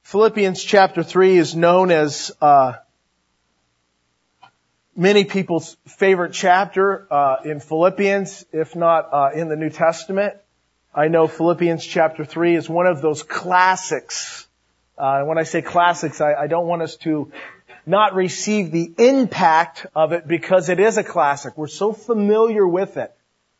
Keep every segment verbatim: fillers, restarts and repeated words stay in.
Philippians chapter three is known as uh, many people's favorite chapter uh, in Philippians, if not uh, in the New Testament. I know Philippians chapter three is one of those classics. Uh, when I say classics, I, I don't want us to not receive the impact of it because it is a classic. We're so familiar with it.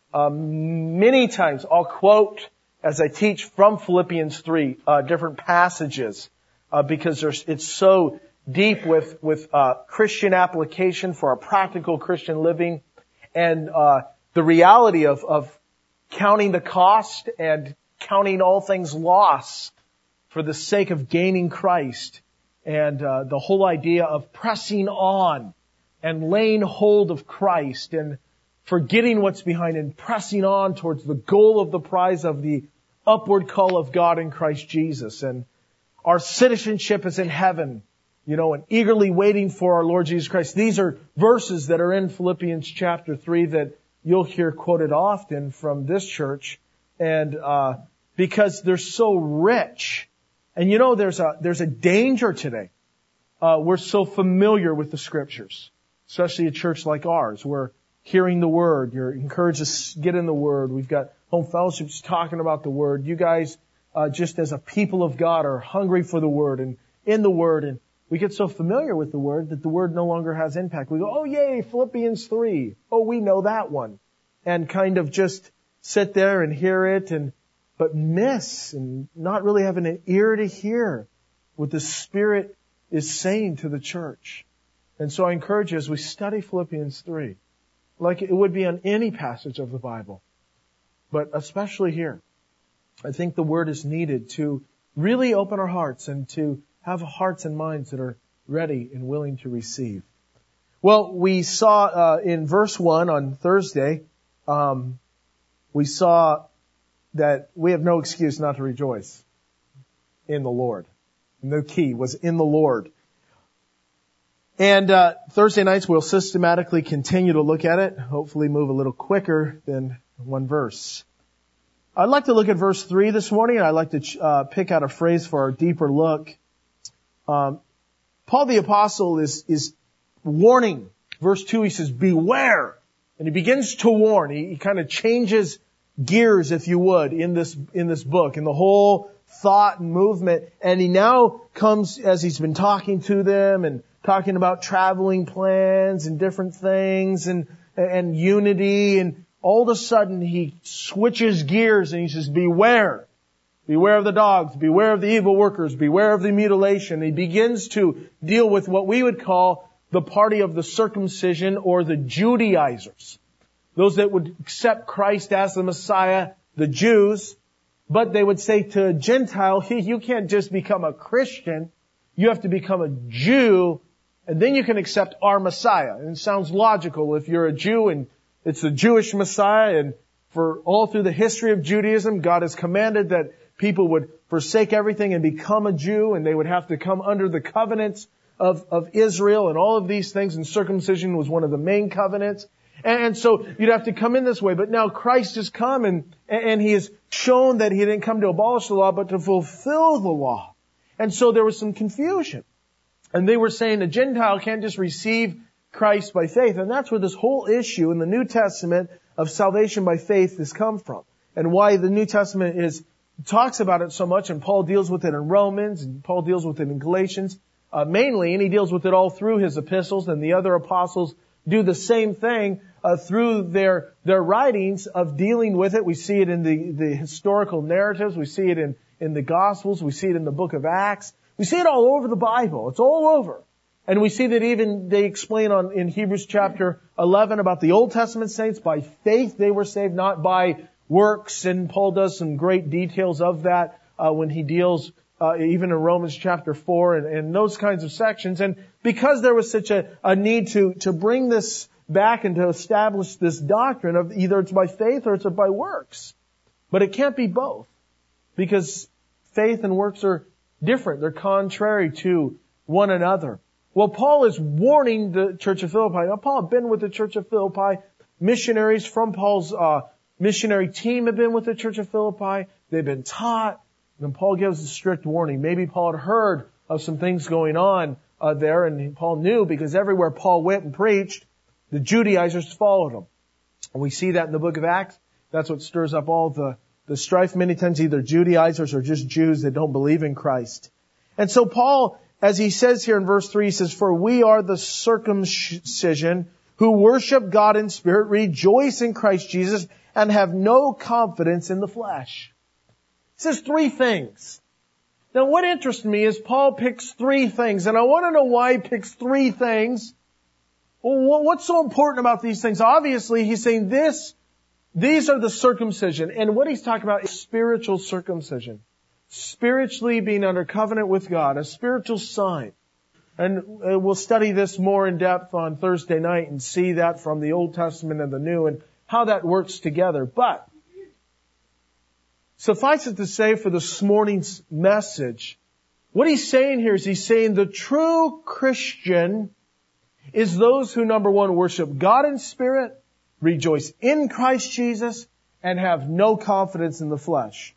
Um, many times I'll quote as I teach from Philippians three uh, different passages. Uh, because there's, it's so deep with, with, uh, Christian application for our practical Christian living and, uh, the reality of, of counting the cost and counting all things lost for the sake of gaining Christ and, uh, the whole idea of pressing on and laying hold of Christ and forgetting what's behind and pressing on towards the goal of the prize of the upward call of God in Christ Jesus. And our citizenship is in heaven, you know, and eagerly waiting for our Lord Jesus Christ. These are verses that are in Philippians chapter three that you'll hear quoted often from this church. And, uh, because they're so rich. And you know, there's a, there's a danger today. Uh, we're so familiar with the scriptures, especially a church like ours. We're hearing the word. You're encouraged to get in the word. We've got home fellowships talking about the word. You guys, Uh, just as a people of God are hungry for the Word and in the Word, and we get so familiar with the Word that the Word no longer has impact. We go, oh yay, Philippians three. Oh, we know that one. And kind of just sit there and hear it and, but miss and not really having an ear to hear what the Spirit is saying to the church. And so I encourage you as we study Philippians three, like it would be on any passage of the Bible, but especially here. I think the Word is needed to really open our hearts and to have hearts and minds that are ready and willing to receive. Well, we saw uh, in verse one on Thursday, um, we saw that we have no excuse not to rejoice in the Lord. And the key was in the Lord. And uh, Thursday nights we'll systematically continue to look at it, hopefully move a little quicker than one verse. I'd like to look at verse three this morning, and I'd like to uh, pick out a phrase for our deeper look. Um, Paul the Apostle is, is warning. Verse two, he says, beware. And he begins to warn. He, he kind of changes gears, if you would, in this, in this book, in the whole thought and movement. And he now comes, as he's been talking to them and talking about traveling plans and different things and, and unity, and all of a sudden, he switches gears and he says, beware. Beware of the dogs. Beware of the evil workers. Beware of the mutilation. He begins to deal with what we would call the party of the circumcision or the Judaizers. Those that would accept Christ as the Messiah, the Jews. But they would say to a Gentile, you can't just become a Christian. You have to become a Jew, and then you can accept our Messiah. And it sounds logical. If you're a Jew and it's the Jewish Messiah, and for all through the history of Judaism, God has commanded that people would forsake everything and become a Jew, and they would have to come under the covenants of, of Israel and all of these things, and circumcision was one of the main covenants. And, and so you'd have to come in this way. But now Christ has come, and, and He has shown that He didn't come to abolish the law, but to fulfill the law. And so there was some confusion. And they were saying a Gentile can't just receive Christ by faith. And that's where this whole issue in the New Testament of salvation by faith has come from. And why the New Testament is, talks about it so much, and Paul deals with it in Romans, and Paul deals with it in Galatians, uh, mainly, and he deals with it all through his epistles, and the other apostles do the same thing, uh, through their, their writings of dealing with it. We see it in the, the historical narratives. We see it in, in the Gospels. We see it in the book of Acts. We see it all over the Bible. It's all over. And we see that even they explain on in Hebrews chapter eleven about the Old Testament saints. By faith they were saved, not by works. And Paul does some great details of that uh, when he deals uh, even in Romans chapter four and, and those kinds of sections. And because there was such a, a need to, to bring this back and to establish this doctrine of either it's by faith or it's by works. But it can't be both, because faith and works are different. They're contrary to one another. Well, Paul is warning the church of Philippi. Now, Paul had been with the church of Philippi. Missionaries from Paul's uh, missionary team have been with the church of Philippi. They've been taught. And Paul gives a strict warning. Maybe Paul had heard of some things going on uh, there, and Paul knew because everywhere Paul went and preached, the Judaizers followed him. And we see that in the book of Acts. That's what stirs up all the, the strife. Many times either Judaizers or just Jews that don't believe in Christ. And so Paul, as he says here in verse three, he says, "For we are the circumcision who worship God in spirit, rejoice in Christ Jesus, and have no confidence in the flesh." He says three things. Now what interests me is Paul picks three things, and I want to know why he picks three things. Well, what's so important about these things? Obviously, he's saying this, these are the circumcision, and what he's talking about is spiritual circumcision. Spiritually being under covenant with God, a spiritual sign. And we'll study this more in depth on Thursday night and see that from the Old Testament and the New and how that works together. But suffice it to say for this morning's message, what he's saying here is he's saying the true Christian is those who, number one, worship God in spirit, rejoice in Christ Jesus, and have no confidence in the flesh.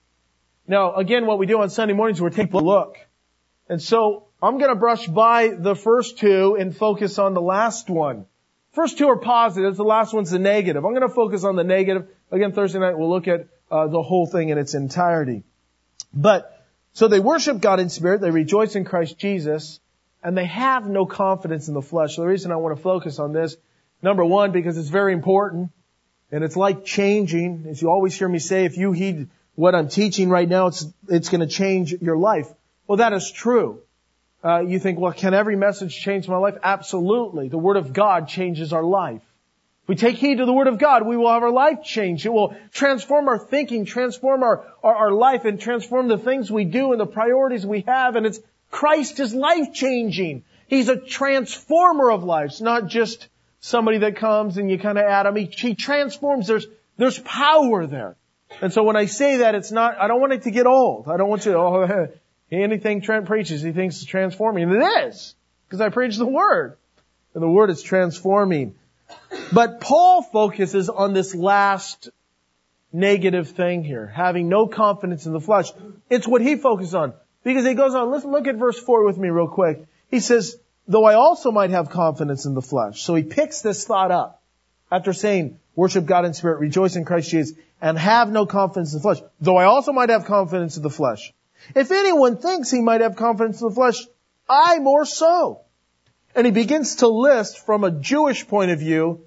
Now, again, what we do on Sunday mornings, we're taking a look. And so I'm going to brush by the first two and focus on the last one. First two are positives. The last one's the negative. I'm going to focus on the negative. Again, Thursday night we'll look at uh, the whole thing in its entirety. But, so they worship God in spirit, they rejoice in Christ Jesus, and they have no confidence in the flesh. So the reason I want to focus on this, number one, because it's very important, and it's like changing. As you always hear me say, if you heed what I'm teaching right now, it's it's going to change your life. Well, that is true. Uh, you think, well, can every message change my life? Absolutely. The Word of God changes our life. If we take heed to the Word of God, we will have our life changed. It will transform our thinking, transform our, our, our life, and transform the things we do and the priorities we have. And it's Christ is life-changing. He's a transformer of lives, not just somebody that comes and you kind of add him. He, he transforms. There's, there's power there. And so when I say that, it's not, I don't want it to get old. I don't want you to, oh, anything Trent preaches, he thinks is transforming. And it is, because I preach the Word. And the Word is transforming. But Paul focuses on this last negative thing here, having no confidence in the flesh. It's what he focuses on. Because he goes on, listen, look at verse four with me real quick. He says, though I also might have confidence in the flesh. So he picks this thought up after saying, worship God in spirit, rejoice in Christ Jesus, and have no confidence in the flesh. Though I also might have confidence in the flesh. If anyone thinks he might have confidence in the flesh, I more so. And he begins to list from a Jewish point of view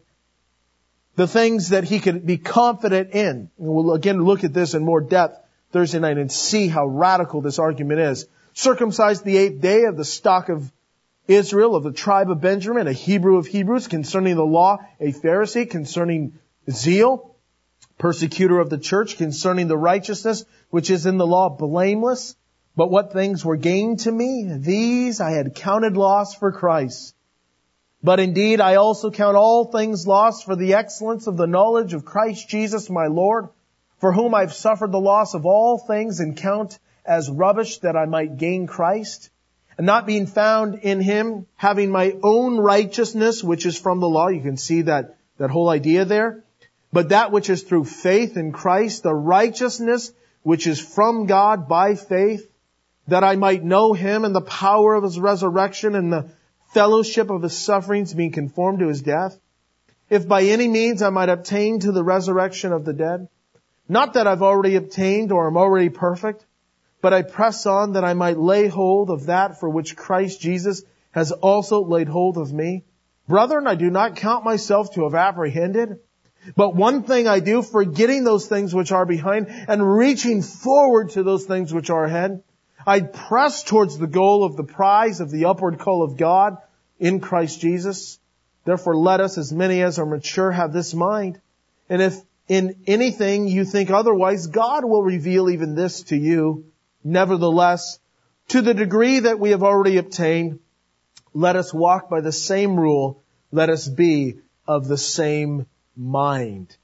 the things that he could be confident in. And we'll again look at this in more depth Thursday night and see how radical this argument is. Circumcised the eighth day, of the stock of Israel, of the tribe of Benjamin, a Hebrew of Hebrews, concerning the law, a Pharisee, concerning zeal, persecutor of the church, concerning the righteousness which is in the law, blameless. But what things were gained to me, these I had counted loss for Christ. But indeed I also count all things lost for the excellence of the knowledge of Christ Jesus my Lord, for whom I've suffered the loss of all things, and count as rubbish that I might gain Christ, and not being found in Him, having my own righteousness, which is from the law. You can see that, that whole idea there. But that which is through faith in Christ, the righteousness which is from God by faith, that I might know Him and the power of His resurrection and the fellowship of His sufferings, being conformed to His death, if by any means I might obtain to the resurrection of the dead. Not that I've already obtained or am already perfect, but I press on that I might lay hold of that for which Christ Jesus has also laid hold of me. Brethren, I do not count myself to have apprehended, but one thing I do, forgetting those things which are behind and reaching forward to those things which are ahead, I press towards the goal of the prize of the upward call of God in Christ Jesus. Therefore let us, as many as are mature, have this mind. And if in anything you think otherwise, God will reveal even this to you. Nevertheless, to the degree that we have already obtained, let us walk by the same rule. Let us be of the same mind.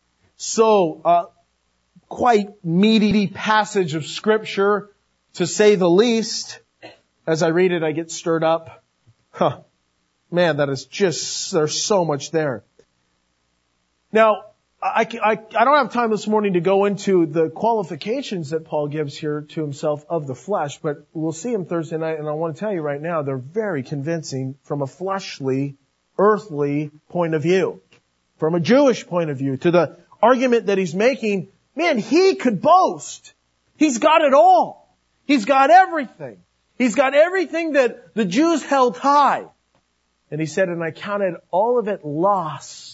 So, uh, quite meaty passage of Scripture, to say the least. As I read it, I get stirred up. Huh. Man, that is just, there's so much there. Now, I, I, I don't have time this morning to go into the qualifications that Paul gives here to himself of the flesh, but we'll see him Thursday night, and I want to tell you right now, they're very convincing from a fleshly, earthly point of view. From a Jewish point of view, to the argument that he's making, man, he could boast. He's got it all. He's got everything. He's got everything that the Jews held high. And he said, and I counted all of it loss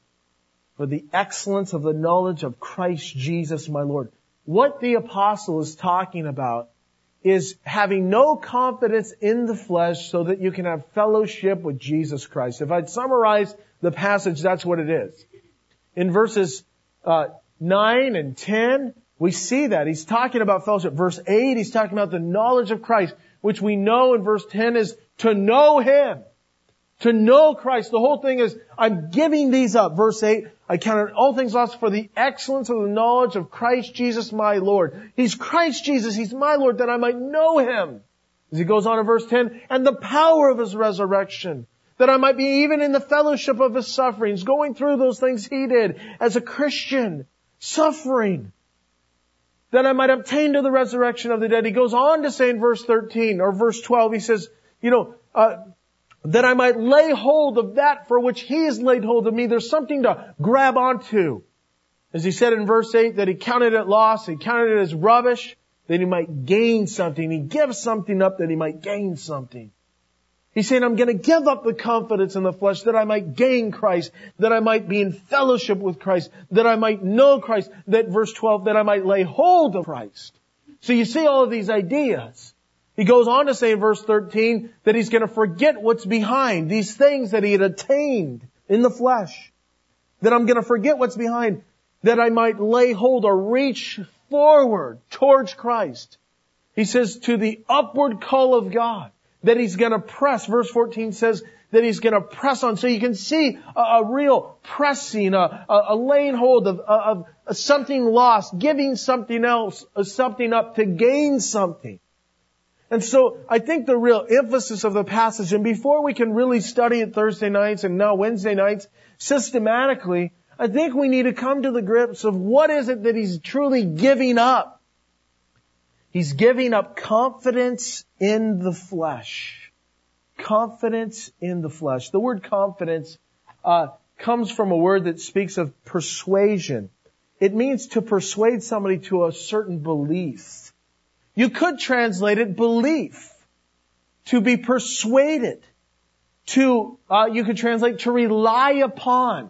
for the excellence of the knowledge of Christ Jesus my Lord. What the apostle is talking about is having no confidence in the flesh so that you can have fellowship with Jesus Christ. If I'd summarize the passage, that's what it is. In verses uh, nine and ten, we see that. He's talking about fellowship. Verse eight, he's talking about the knowledge of Christ, which we know in verse ten is to know Him. To know Christ. The whole thing is, I'm giving these up. Verse eight, I counted all things lost for the excellence of the knowledge of Christ Jesus my Lord. He's Christ Jesus. He's my Lord, that I might know Him. As he goes on in verse ten, and the power of His resurrection, that I might be even in the fellowship of His sufferings, going through those things He did as a Christian, suffering, that I might obtain to the resurrection of the dead. He goes on to say in verse thirteen or verse twelve, he says, you know, uh, that I might lay hold of that for which He has laid hold of me. There's something to grab onto. As he said in verse eight, that he counted it loss, he counted it as rubbish, that he might gain something. He gives something up that he might gain something. He's saying, I'm going to give up the confidence in the flesh that I might gain Christ, that I might be in fellowship with Christ, that I might know Christ, that verse twelve, that I might lay hold of Christ. So you see all of these ideas. He goes on to say in verse thirteen that he's going to forget what's behind, these things that he had attained in the flesh. That I'm going to forget what's behind, that I might lay hold or reach forward towards Christ. He says to the upward call of God, that he's going to press. Verse fourteen says that he's going to press on. So you can see a, a real pressing, a, a, a laying hold of, of, of something lost, giving something else, something up to gain something. And so I think the real emphasis of the passage, and before we can really study it Thursday nights and now Wednesday nights systematically, I think we need to come to the grips of what is it that he's truly giving up. He's giving up confidence in the flesh. Confidence in the flesh. The word confidence uh, comes from a word that speaks of persuasion. It means to persuade somebody to a certain belief. You could translate it belief. To be persuaded. To, uh, you could translate to rely upon.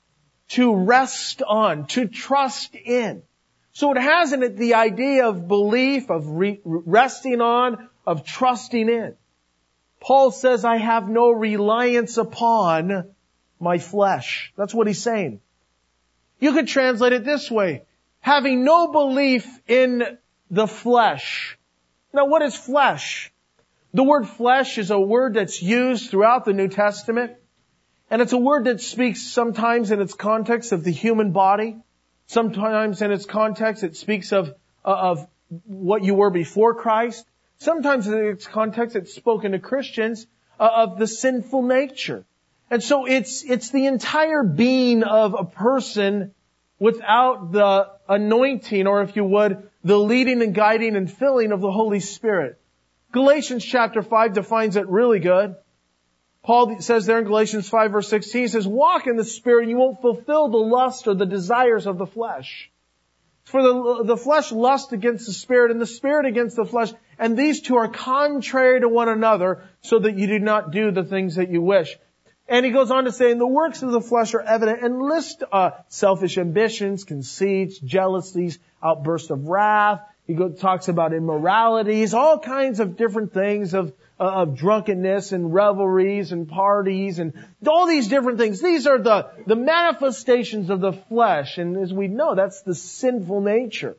To rest on. To trust in. So it has in it the idea of belief, of re- resting on, of trusting in. Paul says, I have no reliance upon my flesh. That's what he's saying. You could translate it this way. Having no belief in the flesh. Now, what is flesh? The word flesh is a word that's used throughout the New Testament. And it's a word that speaks sometimes in its context of the human body. Sometimes in its context it speaks of, of what you were before Christ. Sometimes in its context it's spoken to Christians uh, of the sinful nature. And so it's, it's the entire being of a person without the anointing, or if you would, the leading and guiding and filling of the Holy Spirit. Galatians chapter five defines it really good. Paul says there in Galatians five verse sixteen, he says, walk in the Spirit and you won't fulfill the lust or the desires of the flesh. For the, the flesh lusts against the Spirit and the Spirit against the flesh, and these two are contrary to one another, so that you do not do the things that you wish. And he goes on to say, and the works of the flesh are evident, and list uh, selfish ambitions, conceits, jealousies, outbursts of wrath. He go, talks about immoralities, all kinds of different things of, uh, of drunkenness and revelries and parties and all these different things. These are the, the manifestations of the flesh. And as we know, that's the sinful nature.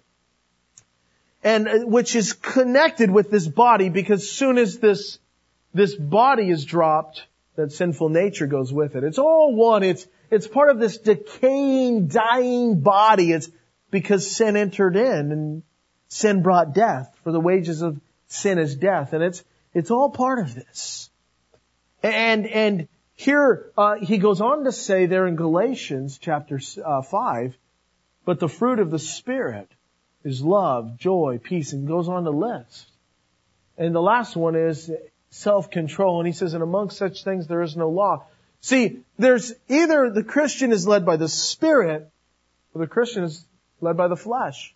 And uh, which is connected with this body, because soon as this, this body is dropped, that sinful nature goes with it. It's all one. It's, it's part of this decaying, dying body. It's because sin entered in and sin brought death. For the wages of sin is death. And it's, it's all part of this. And, and Here, uh, he goes on to say there in Galatians chapter uh, five, but the fruit of the Spirit is love, joy, peace, and goes on to list. And the last one is self-control. And he says, and among such things there is no law. See, there's either the Christian is led by the Spirit, or the Christian is led by the flesh.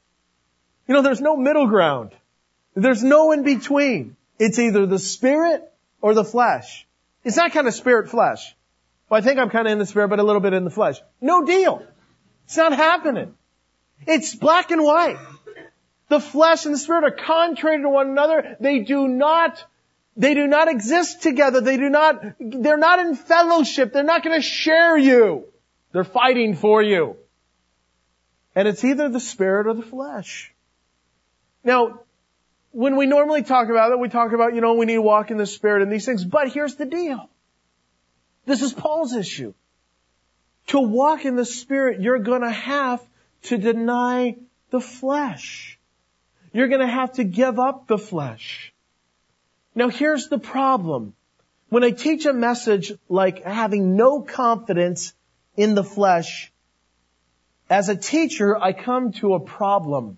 You know, there's no middle ground. There's no in between. It's either the Spirit or the flesh. It's not kind of spirit-flesh. Well, I think I'm kind of in the Spirit, but a little bit in the flesh. No deal. It's not happening. It's black and white. The flesh and the Spirit are contrary to one another. They do not, they do not exist together. They do not, they're not in fellowship. They're not going to share you. They're fighting for you. And it's either the Spirit or the flesh. Now, when we normally talk about it, we talk about, you know, we need to walk in the Spirit and these things. But here's the deal. This is Paul's issue. To walk in the Spirit, you're going to have to deny the flesh. You're going to have to give up the flesh. Now here's the problem. When I teach a message like having no confidence in the flesh, as a teacher, I come to a problem.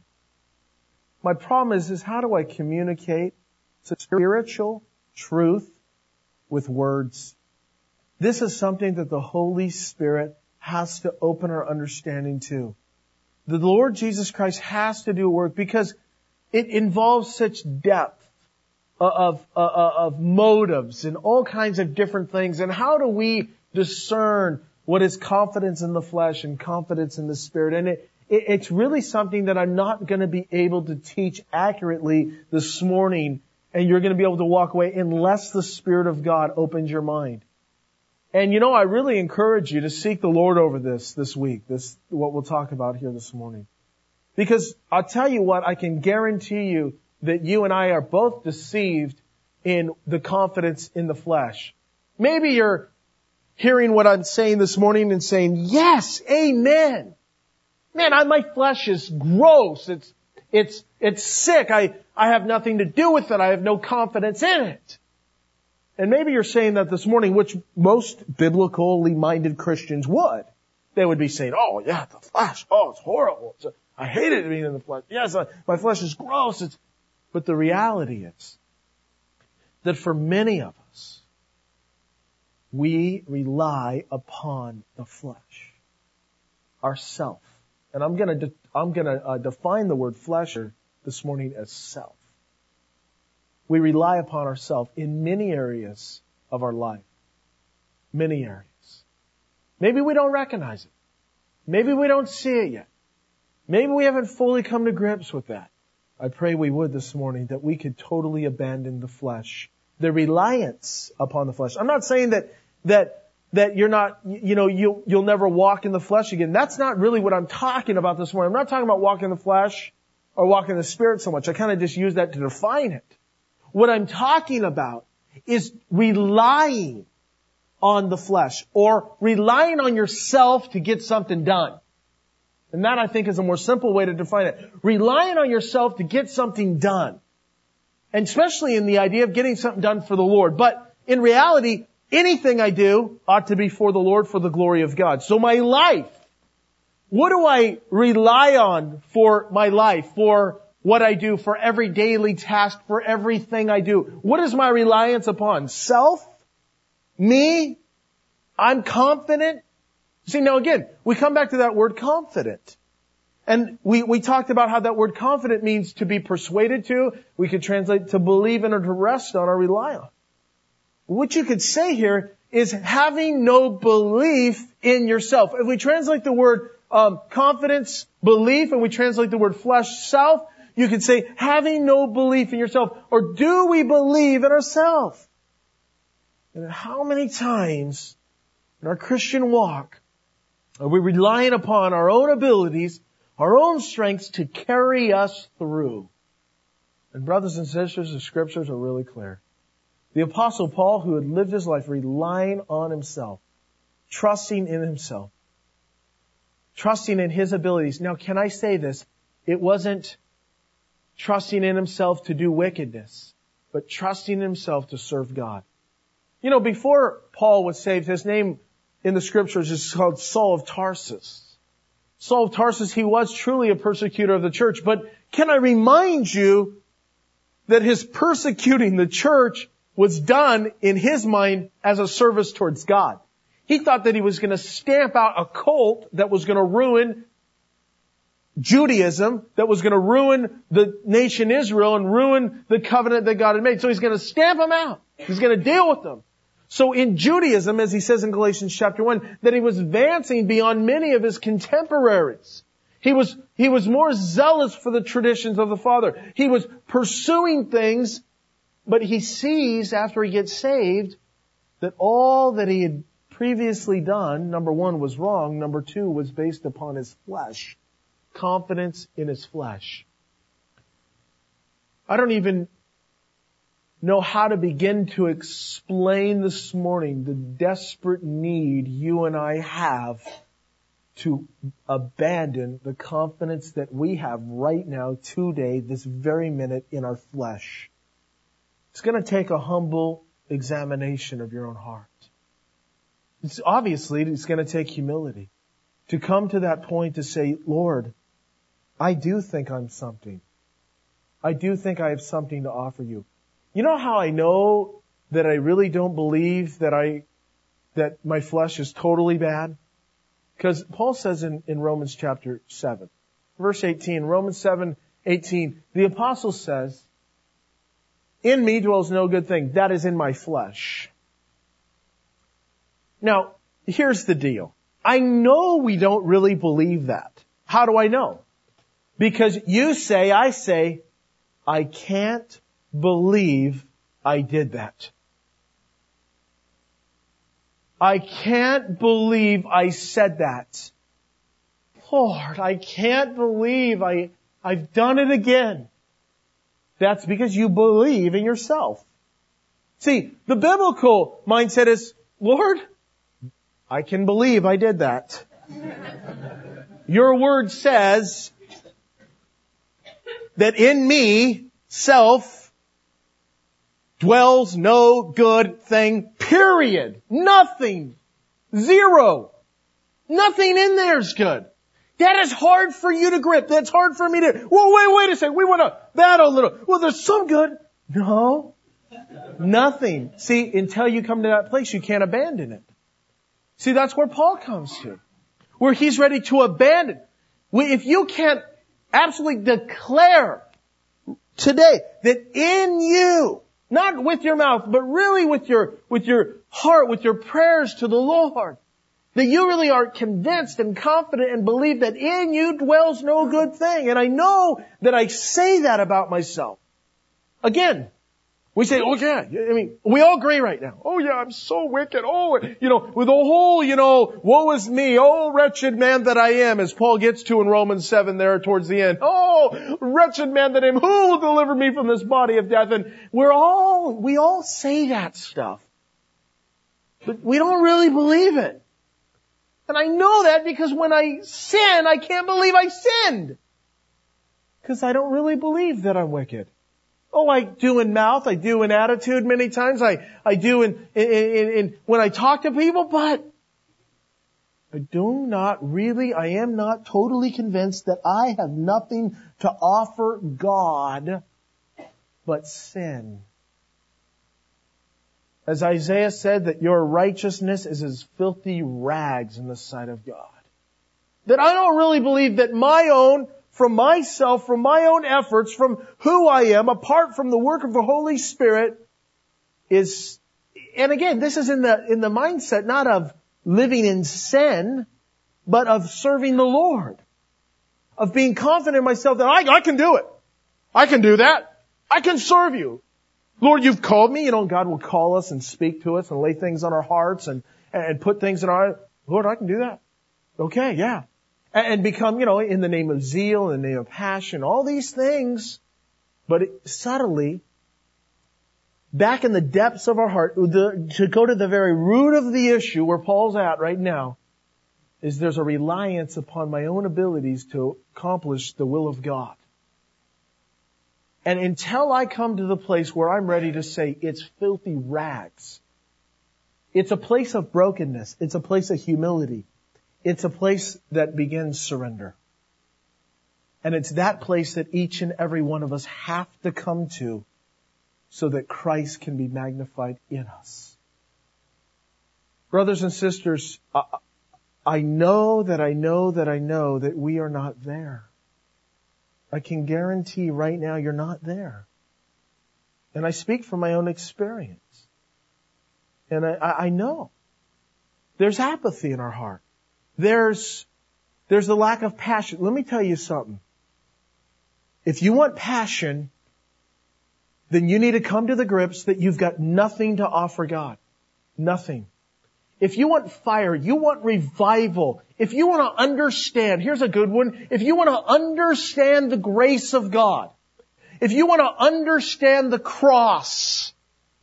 My problem is, is how do I communicate spiritual truth with words? This is something that the Holy Spirit has to open our understanding to. The Lord Jesus Christ has to do work because it involves such depth of, of, of motives and all kinds of different things. And how do we discern what is confidence in the flesh and confidence in the Spirit? And it, it, it's really something that I'm not going to be able to teach accurately this morning. And you're going to be able to walk away unless the Spirit of God opens your mind. And you know, I really encourage you to seek the Lord over this this week, this what we'll talk about here this morning. Because I'll tell you what, I can guarantee you that you and I are both deceived in the confidence in the flesh. Maybe you're hearing what I'm saying this morning and saying, yes, amen. Man, I, my flesh is gross. It's, it's, it's sick. I, I have nothing to do with it. I have no confidence in it. And maybe you're saying that this morning, which most biblically minded Christians would. They would be saying, oh yeah, the flesh, oh, it's horrible. It's a, I hate it being in the flesh. Yes, I, my flesh is gross. It's, but the reality is that for many of us, we rely upon the flesh, ourself. And I'm gonna, de- I'm gonna uh, define the word flesh this morning as self. We rely upon ourselves in many areas of our life. Many areas. Maybe we don't recognize it. Maybe we don't see it yet. Maybe we haven't fully come to grips with that. I pray we would this morning, that we could totally abandon the flesh, the reliance upon the flesh. I'm not saying that, that, that you're not, you know, you, you'll never walk in the flesh again. That's not really what I'm talking about this morning. I'm not talking about walking in the flesh or walking in the Spirit so much. I kind of just use that to define it. What I'm talking about is relying on the flesh or relying on yourself to get something done. And that, I think, is a more simple way to define it. Relying on yourself to get something done. And especially in the idea of getting something done for the Lord. But in reality, anything I do ought to be for the Lord, for the glory of God. So my life, what do I rely on for my life, for what I do, for every daily task, for everything I do? What is my reliance upon? Self? Me? I'm confident? See, now again, we come back to that word confident. And we, we talked about how that word confident means to be persuaded to. We could translate to believe in or to rest on or rely on. What you could say here is having no belief in yourself. If we translate the word um, confidence, belief, and we translate the word flesh, self, you could say having no belief in yourself. Or do we believe in ourselves? And how many times in our Christian walk are we relying upon our own abilities, our own strengths to carry us through? And brothers and sisters, the scriptures are really clear. The Apostle Paul, who had lived his life relying on himself, trusting in himself, trusting in his abilities. Now, can I say this? It wasn't trusting in himself to do wickedness, but trusting in himself to serve God. You know, before Paul was saved, his name in the scriptures is called Saul of Tarsus. Saul of Tarsus, he was truly a persecutor of the church. But can I remind you that his persecuting the church was done in his mind as a service towards God. He thought that he was going to stamp out a cult that was going to ruin Judaism, that was going to ruin the nation Israel and ruin the covenant that God had made. So he's going to stamp them out. He's going to deal with them. So in Judaism, as he says in Galatians chapter one, that he was advancing beyond many of his contemporaries. He was, he was more zealous for the traditions of the Father. He was pursuing things, but he sees after he gets saved that all that he had previously done, number one, was wrong. Number two, was based upon his flesh. Confidence in his flesh. I don't even know how to begin to explain this morning the desperate need you and I have to abandon the confidence that we have right now, today, this very minute, in our flesh. It's going to take a humble examination of your own heart. It's obviously, it's going to take humility to come to that point to say, Lord, I do think I'm something. I do think I have something to offer you. You know how I know that I really don't believe that I, that my flesh is totally bad? Because Paul says in, in Romans chapter seven, verse eighteen, Romans seven, eighteen, the apostle says, in me dwells no good thing. That is in my flesh. Now, here's the deal. I know we don't really believe that. How do I know? Because you say, I say, I can't believe I did that. I can't believe I said that. Lord, I can't believe I, I've done it again. That's because you believe in yourself. See, the biblical mindset is, Lord, I can believe I did that. Your word says that in me, self, dwells no good thing, period. Nothing. Zero. Nothing in there is good. That is hard for you to grip. That's hard for me to, well, wait, wait a second. We want to, that a little. Well, there's some good. No. Nothing. See, until you come to that place, you can't abandon it. See, that's where Paul comes to. Where he's ready to abandon. If you can't absolutely declare today that in you, not with your mouth, but really with your, with your heart, with your prayers to the Lord, that you really are convinced and confident and believe that in you dwells no good thing. And I know that I say that about myself. Again, we say, oh yeah, I mean, we all agree right now. Oh yeah, I'm so wicked. Oh, you know, with the whole, you know, woe is me. Oh, wretched man that I am, as Paul gets to in Romans seven there towards the end. Oh, wretched man that I am. Who will deliver me from this body of death? And we're all, we all say that stuff. But we don't really believe it. And I know that because when I sin, I can't believe I sinned. Because I don't really believe that I'm wicked. Oh, I do in mouth, I do in attitude many times, I, I do in, in, in, in, when I talk to people, but I do not really, I am not totally convinced that I have nothing to offer God but sin. As Isaiah said, that your righteousness is as filthy rags in the sight of God. That I don't really believe that my own, from myself, from my own efforts, from who I am, apart from the work of the Holy Spirit, is, and again, this is in the, in the mindset not of living in sin, but of serving the Lord. Of being confident in myself that I, I can do it. I can do that. I can serve you. Lord, you've called me. You know, God will call us and speak to us and lay things on our hearts and, and put things in our, Lord, I can do that. Okay, yeah. And become, you know, in the name of zeal, in the name of passion, all these things. But it, subtly, back in the depths of our heart, the, to go to the very root of the issue where Paul's at right now, is there's a reliance upon my own abilities to accomplish the will of God. And until I come to the place where I'm ready to say, it's filthy rags, It's a place of brokenness. It's a place of humility. It's a place that begins surrender. And it's that place that each and every one of us have to come to so that Christ can be magnified in us. Brothers and sisters, I know that I know that I know that we are not there. I can guarantee right now you're not there. And I speak from my own experience. And I, I know. There's apathy in our heart. There's, there's a lack of passion. Let me tell you something. If you want passion, then you need to come to the grips that you've got nothing to offer God. Nothing. If you want fire, you want revival, if you want to understand, here's a good one, if you want to understand the grace of God, if you want to understand the cross,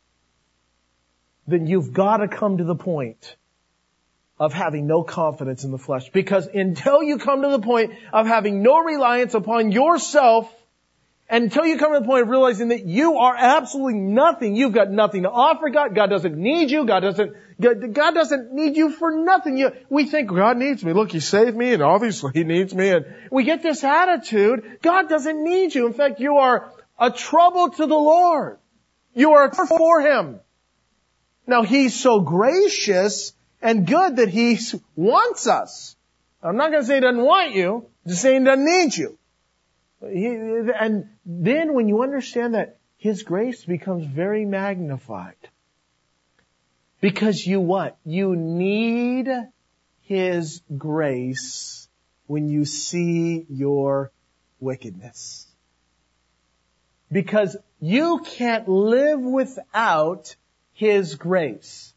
then you've got to come to the point of having no confidence in the flesh. Because until you come to the point of having no reliance upon yourself, and until you come to the point of realizing that you are absolutely nothing, you've got nothing to offer God, God doesn't need you, God doesn't, God, God doesn't need you for nothing. You, we think God needs me. Look, He saved me and obviously He needs me. And we get this attitude, God doesn't need you. In fact, you are a trouble to the Lord. You are for Him. Now, He's so gracious and good that He wants us. I'm not going to say He doesn't want you, just saying He doesn't need you. He, and then when you understand that, His grace becomes very magnified. Because you what? You need His grace when you see your wickedness. Because you can't live without His grace.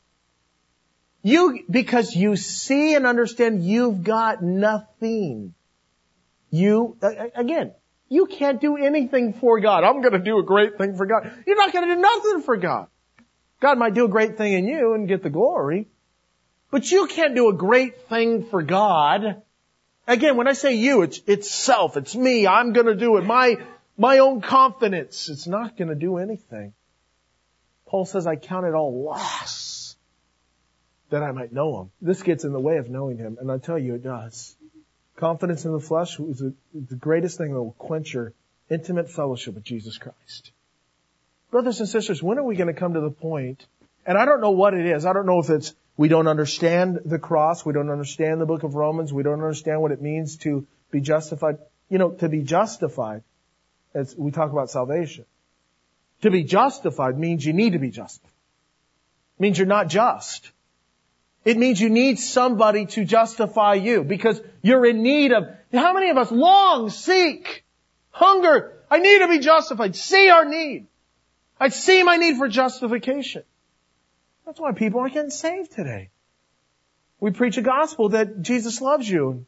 You, because you see and understand you've got nothing. You, again, you can't do anything for God. I'm going to do a great thing for God. You're not going to do nothing for God. God might do a great thing in you and get the glory. But you can't do a great thing for God. Again, when I say you, it's, it's self. It's me. I'm going to do it. My, my own confidence. It's not going to do anything. Paul says, I count it all loss that I might know Him. This gets in the way of knowing Him. And I tell you, it does. Confidence in the flesh is the greatest thing that will quench your intimate fellowship with Jesus Christ. Brothers and sisters, when are we going to come to the point, and I don't know what it is, I don't know if it's we don't understand the cross, we don't understand the book of Romans, we don't understand what it means to be justified. You know, to be justified, as we talk about salvation, to be justified means you need to be justified. It means you're not just. It means you need somebody to justify you because you're in need of, how many of us long, seek, hunger, I need to be justified, see our need. I see my need for justification. That's why people aren't getting saved today. We preach a gospel that Jesus loves you.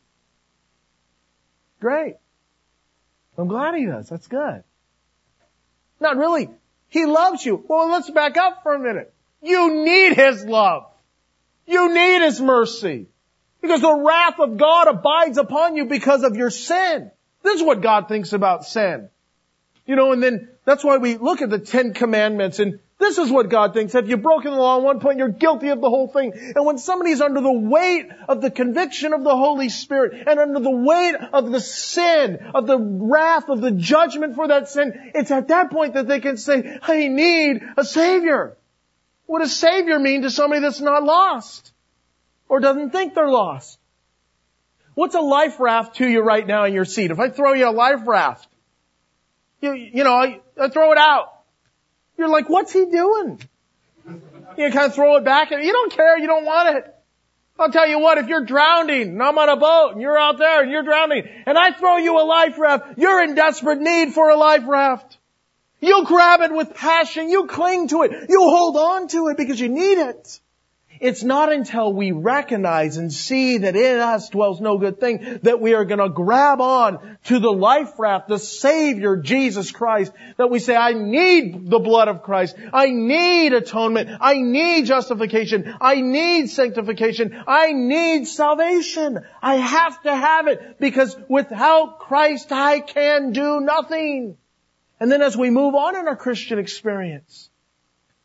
Great. I'm glad He does. That's good. Not really. He loves you. Well, let's back up for a minute. You need His love. You need His mercy. Because the wrath of God abides upon you because of your sin. This is what God thinks about sin. You know, and then that's why we look at the Ten Commandments, and this is what God thinks. If you've broken the law at one point, you're guilty of the whole thing. And when somebody's under the weight of the conviction of the Holy Spirit, and under the weight of the sin, of the wrath, of the judgment for that sin, it's at that point that they can say, I need a Savior. What does Savior mean to somebody that's not lost? Or doesn't think they're lost? What's a life raft to you right now in your seat? If I throw you a life raft, You, you know, I, I throw it out. You're like, what's he doing? You kind of throw it back and you don't care, you don't want it. I'll tell you what, if you're drowning and I'm on a boat and you're out there and you're drowning and I throw you a life raft, you're in desperate need for a life raft. You grab it with passion, you cling to it, you hold on to it because you need it. It's not until we recognize and see that in us dwells no good thing that we are going to grab on to the life raft, the Savior, Jesus Christ, that we say, I need the blood of Christ. I need atonement. I need justification. I need sanctification. I need salvation. I have to have it because without Christ I can do nothing. And then as we move on in our Christian experience,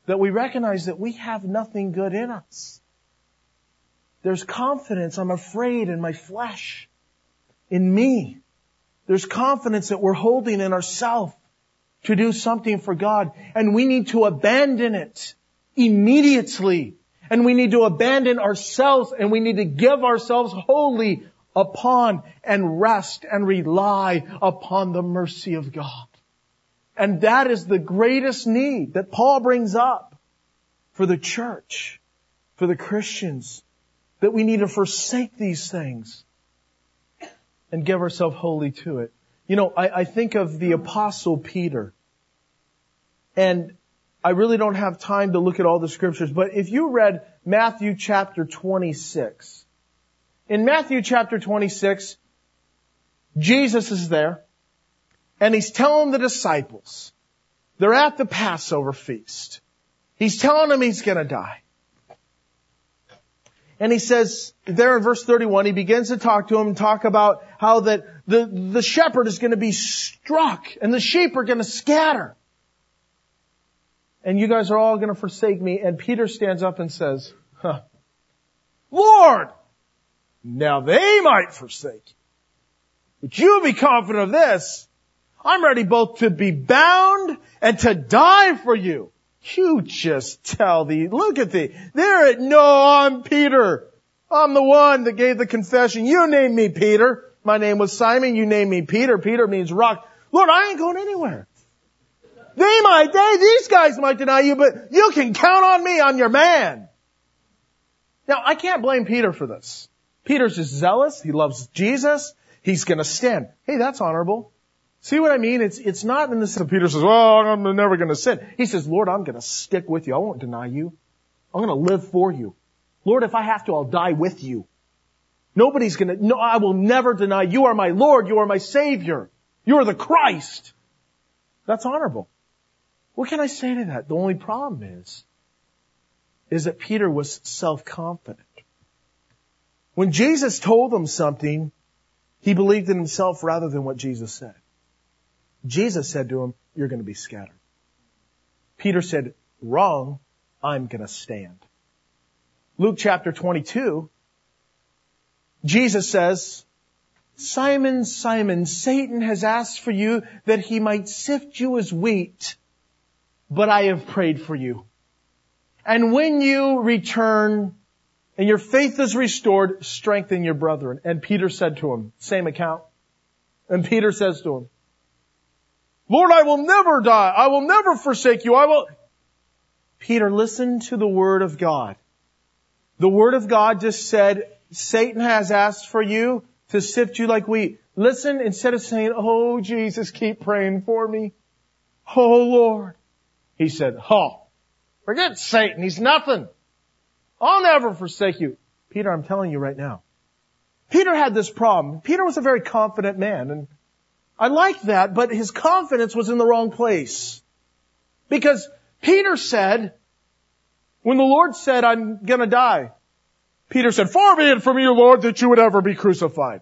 that we recognize that we have nothing good in us. There's confidence, I'm afraid, in my flesh, in me. There's confidence that we're holding in ourselves to do something for God. And we need to abandon it immediately. And we need to abandon ourselves, and we need to give ourselves wholly upon and rest and rely upon the mercy of God. And that is the greatest need that Paul brings up for the church, for the Christians, that we need to forsake these things and give ourselves wholly to it. You know, I, I think of the Apostle Peter, and I really don't have time to look at all the scriptures, but if you read Matthew chapter twenty-six, in Matthew chapter twenty-six, Jesus is there, and He's telling the disciples, they're at the Passover feast. He's telling them He's going to die. And He says, there in verse thirty-one, He begins to talk to them and talk about how that the, the shepherd is going to be struck and the sheep are going to scatter. And you guys are all going to forsake me. And Peter stands up and says, huh, Lord, now they might forsake you. But you be confident of this. I'm ready both to be bound and to die for you. You just tell thee, look at thee. There it, no, I'm Peter. I'm the one that gave the confession. You named me Peter. My name was Simon. You named me Peter. Peter means rock. Lord, I ain't going anywhere. They might, they, these guys might deny you, but you can count on me. I'm your man. Now, I can't blame Peter for this. Peter's just zealous. He loves Jesus. He's going to stand. Hey, that's honorable. See what I mean? It's, it's not in the sense of Peter says, well, I'm never going to sin. He says, Lord, I'm going to stick with you. I won't deny you. I'm going to live for you. Lord, if I have to, I'll die with you. Nobody's going to, no, I will never deny. You are my Lord. You are my Savior. You are the Christ. That's honorable. What can I say to that? The only problem is, is that Peter was self-confident. When Jesus told him something, he believed in himself rather than what Jesus said. Jesus said to him, you're going to be scattered. Peter said, wrong, I'm going to stand. Luke chapter twenty-two, Jesus says, Simon, Simon, Satan has asked for you that he might sift you as wheat, but I have prayed for you. And when you return and your faith is restored, strengthen your brethren. And Peter said to him, same account. And Peter says to him, Lord, I will never die. I will never forsake you. I will. Peter, listen to the word of God. The word of God just said, Satan has asked for you to sift you like wheat. Listen, instead of saying, oh, Jesus, keep praying for me. Oh, Lord. He said, oh, forget Satan. He's nothing. I'll never forsake you. Peter, I'm telling you right now. Peter had this problem. Peter was a very confident man, and I like that, but his confidence was in the wrong place. Because Peter said, when the Lord said, I'm going to die, Peter said, far be it from you, Lord, that you would ever be crucified.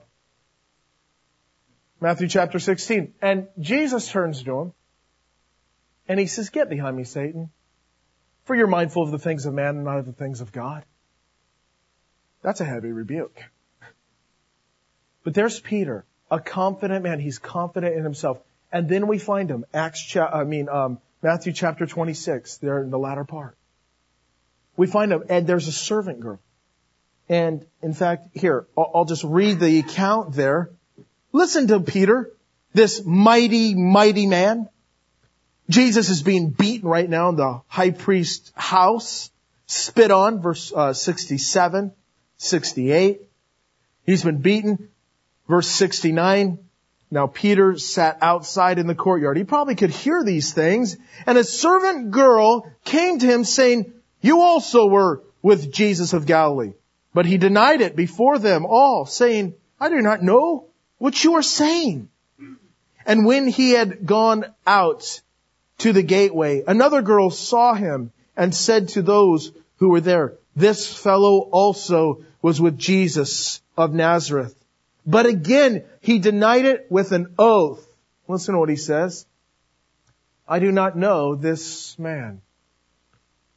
Matthew chapter sixteen. And Jesus turns to him, and He says, get behind me, Satan, for you're mindful of the things of man and not of the things of God. That's a heavy rebuke. But there's Peter, a confident man. He's confident in himself. And then we find him, Acts, cha- I mean, um, Matthew chapter twenty-six, there in the latter part. We find him, and there's a servant girl. And in fact, here, I'll, I'll just read the account there. Listen to Peter, this mighty, mighty man. Jesus is being beaten right now in the high priest's house, spit on, verse uh, sixty-seven, sixty-eight. He's been beaten. Verse sixty-nine, now Peter sat outside in the courtyard. He probably could hear these things. And a servant girl came to him saying, you also were with Jesus of Galilee. But he denied it before them all, saying, I do not know what you are saying. And when he had gone out to the gateway, another girl saw him and said to those who were there, this fellow also was with Jesus of Nazareth. But again, he denied it with an oath. Listen to what he says. I do not know this man.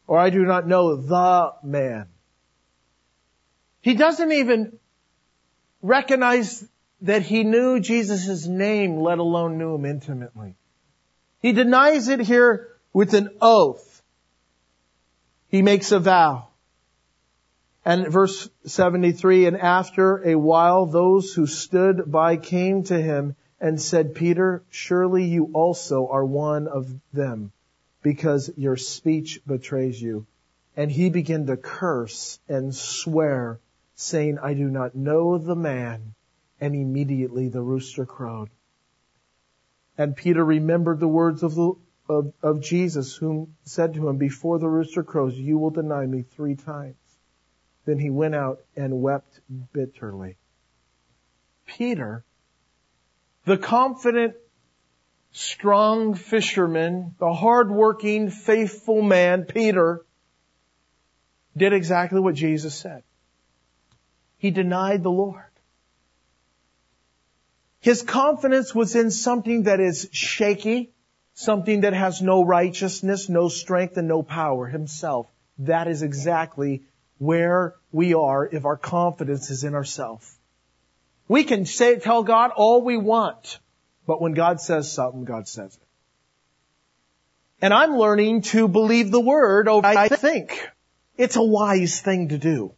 Or I do not know the man. He doesn't even recognize that he knew Jesus' name, let alone knew him intimately. He denies it here with an oath. He makes a vow. And verse seventy-three, and after a while those who stood by came to him and said, Peter, surely you also are one of them, because your speech betrays you. And he began to curse and swear, saying, I do not know the man. And immediately the rooster crowed. And Peter remembered the words of, the, of, of Jesus, whom said to him, before the rooster crows, you will deny me three times. Then he went out and wept bitterly. Peter, the confident, strong fisherman, the hardworking, faithful man, Peter, did exactly what Jesus said. He denied the Lord. His confidence was in something that is shaky, something that has no righteousness, no strength, and no power, himself. That is exactly where we are if our confidence is in ourselves. We can say, tell God all we want, but when God says something, God says it. And I'm learning to believe the Word over I think. It's a wise thing to do.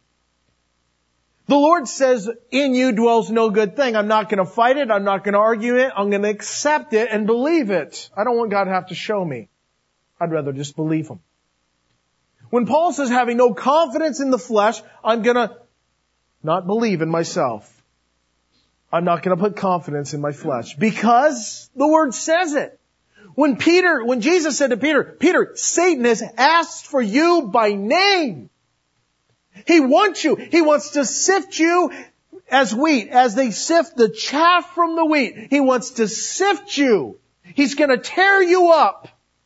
The Lord says, in you dwells no good thing. I'm not going to fight it. I'm not going to argue it. I'm going to accept it and believe it. I don't want God to have to show me. I'd rather just believe Him. When Paul says having no confidence in the flesh, I'm going to not believe in myself. I'm not going to put confidence in my flesh because the Word says it. When Peter, when Jesus said to Peter, Peter, Satan has asked for you by name. He wants you. He wants to sift you as wheat, as they sift the chaff from the wheat. He wants to sift you. He's going to tear you up.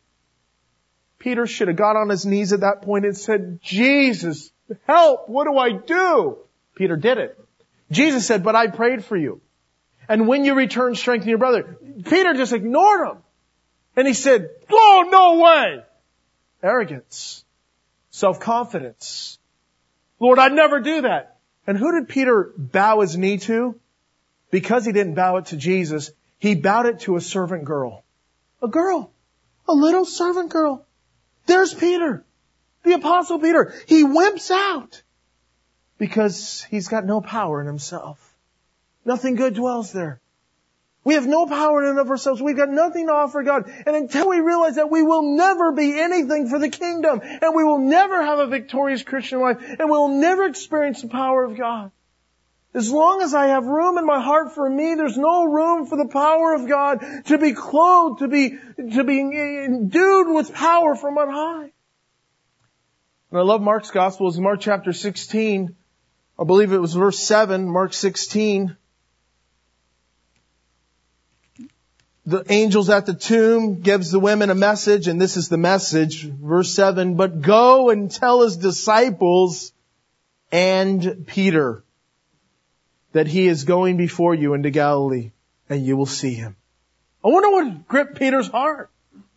Peter should have got on his knees at that point and said, Jesus, help. What do I do? Peter did it. Jesus said, but I prayed for you. And when you return, strengthen your brother. Peter just ignored him. And he said, oh, no way. Arrogance. Self-confidence. Lord, I'd never do that. And who did Peter bow his knee to? Because he didn't bow it to Jesus, he bowed it to a servant girl. A girl. A little servant girl. There's Peter. The Apostle Peter. He wimps out. Because he's got no power in himself. Nothing good dwells there. We have no power in and of ourselves. We've got nothing to offer God. And until we realize that we will never be anything for the kingdom, and we will never have a victorious Christian life, and we will never experience the power of God. As long as I have room in my heart for me, there's no room for the power of God to be clothed, to be, to be endued with power from on high. And I love Mark's Gospel. It's Mark chapter sixteen. I believe it was verse seven, Mark sixteen. The angels at the tomb gives the women a message, and this is the message, verse seven, but go and tell his disciples and Peter that he is going before you into Galilee, and you will see him. I wonder what gripped Peter's heart.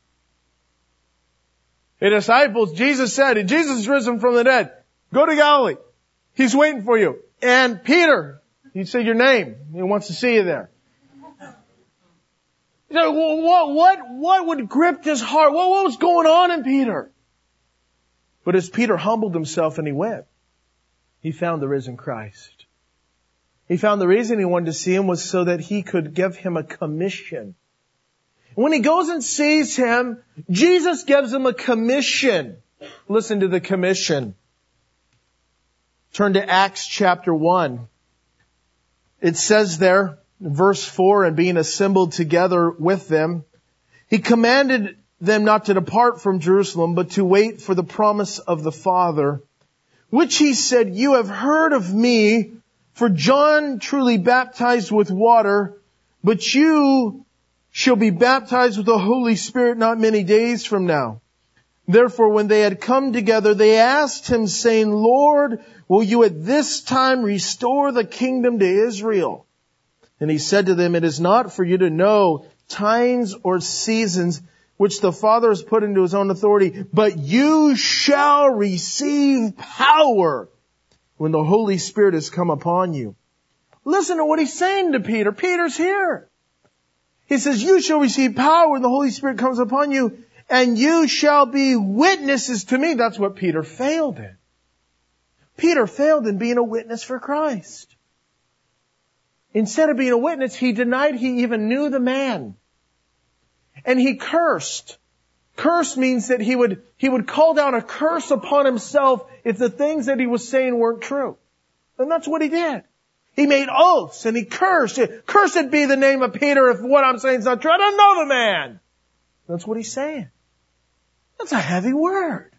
The disciples, Jesus said, Jesus is risen from the dead. Go to Galilee. He's waiting for you. And Peter, he said your name. He wants to see you there. So what, what, what would grip his heart? What, what was going on in Peter? But as Peter humbled himself and he went, he found the risen Christ. He found the reason he wanted to see him was so that he could give him a commission. When he goes and sees him, Jesus gives him a commission. Listen to the commission. Turn to Acts chapter one. It says there, verse four, and being assembled together with them, he commanded them not to depart from Jerusalem, but to wait for the promise of the Father, which he said, you have heard of me, for John truly baptized with water, but you shall be baptized with the Holy Spirit not many days from now. Therefore, when they had come together, they asked him, saying, Lord, will you at this time restore the kingdom to Israel? And he said to them, it is not for you to know times or seasons which the Father has put into His own authority, but you shall receive power when the Holy Spirit has come upon you. Listen to what He's saying to Peter. Peter's here. He says, you shall receive power when the Holy Spirit comes upon you, and you shall be witnesses to me. That's what Peter failed in. Peter failed in being a witness for Christ. Instead of being a witness, he denied he even knew the man. And he cursed. Curse means that he would, he would call down a curse upon himself if the things that he was saying weren't true. And that's what he did. He made oaths and he cursed. Cursed be the name of Peter if what I'm saying is not true. I don't know the man. That's what he's saying. That's a heavy word.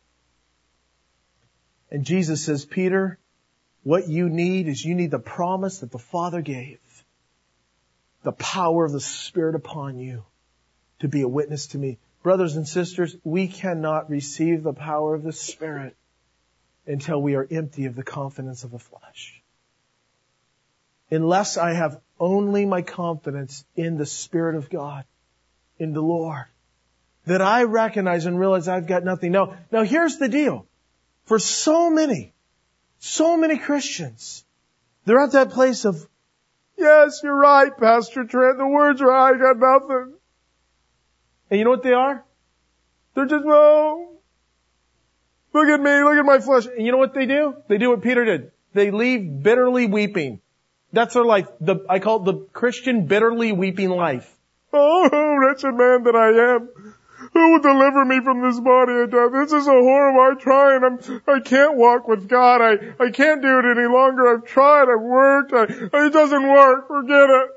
And Jesus says, Peter, what you need is you need the promise that the Father gave. The power of the Spirit upon you to be a witness to me. Brothers and sisters, we cannot receive the power of the Spirit until we are empty of the confidence of the flesh. Unless I have only my confidence in the Spirit of God, in the Lord, that I recognize and realize I've got nothing. Now, now here's the deal. For so many, so many Christians, they're at that place of, yes, you're right, Pastor Trent, the word's right, I got nothing. And you know what they are? They're just, oh, look at me, look at my flesh. And you know what they do? They do what Peter did. They leave bitterly weeping. That's their life. The, I call it the Christian bitterly weeping life. Oh, wretched man that I am. Who will deliver me from this body of death? This is so horrible. I try and I'm, I can't walk with God. I, I can't do it any longer. I've tried. I've worked. I, it doesn't work. Forget it.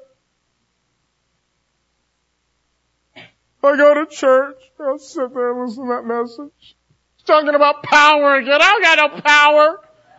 I go to church. I'll sit there and listen to that message. It's talking about power again. I don't got no power.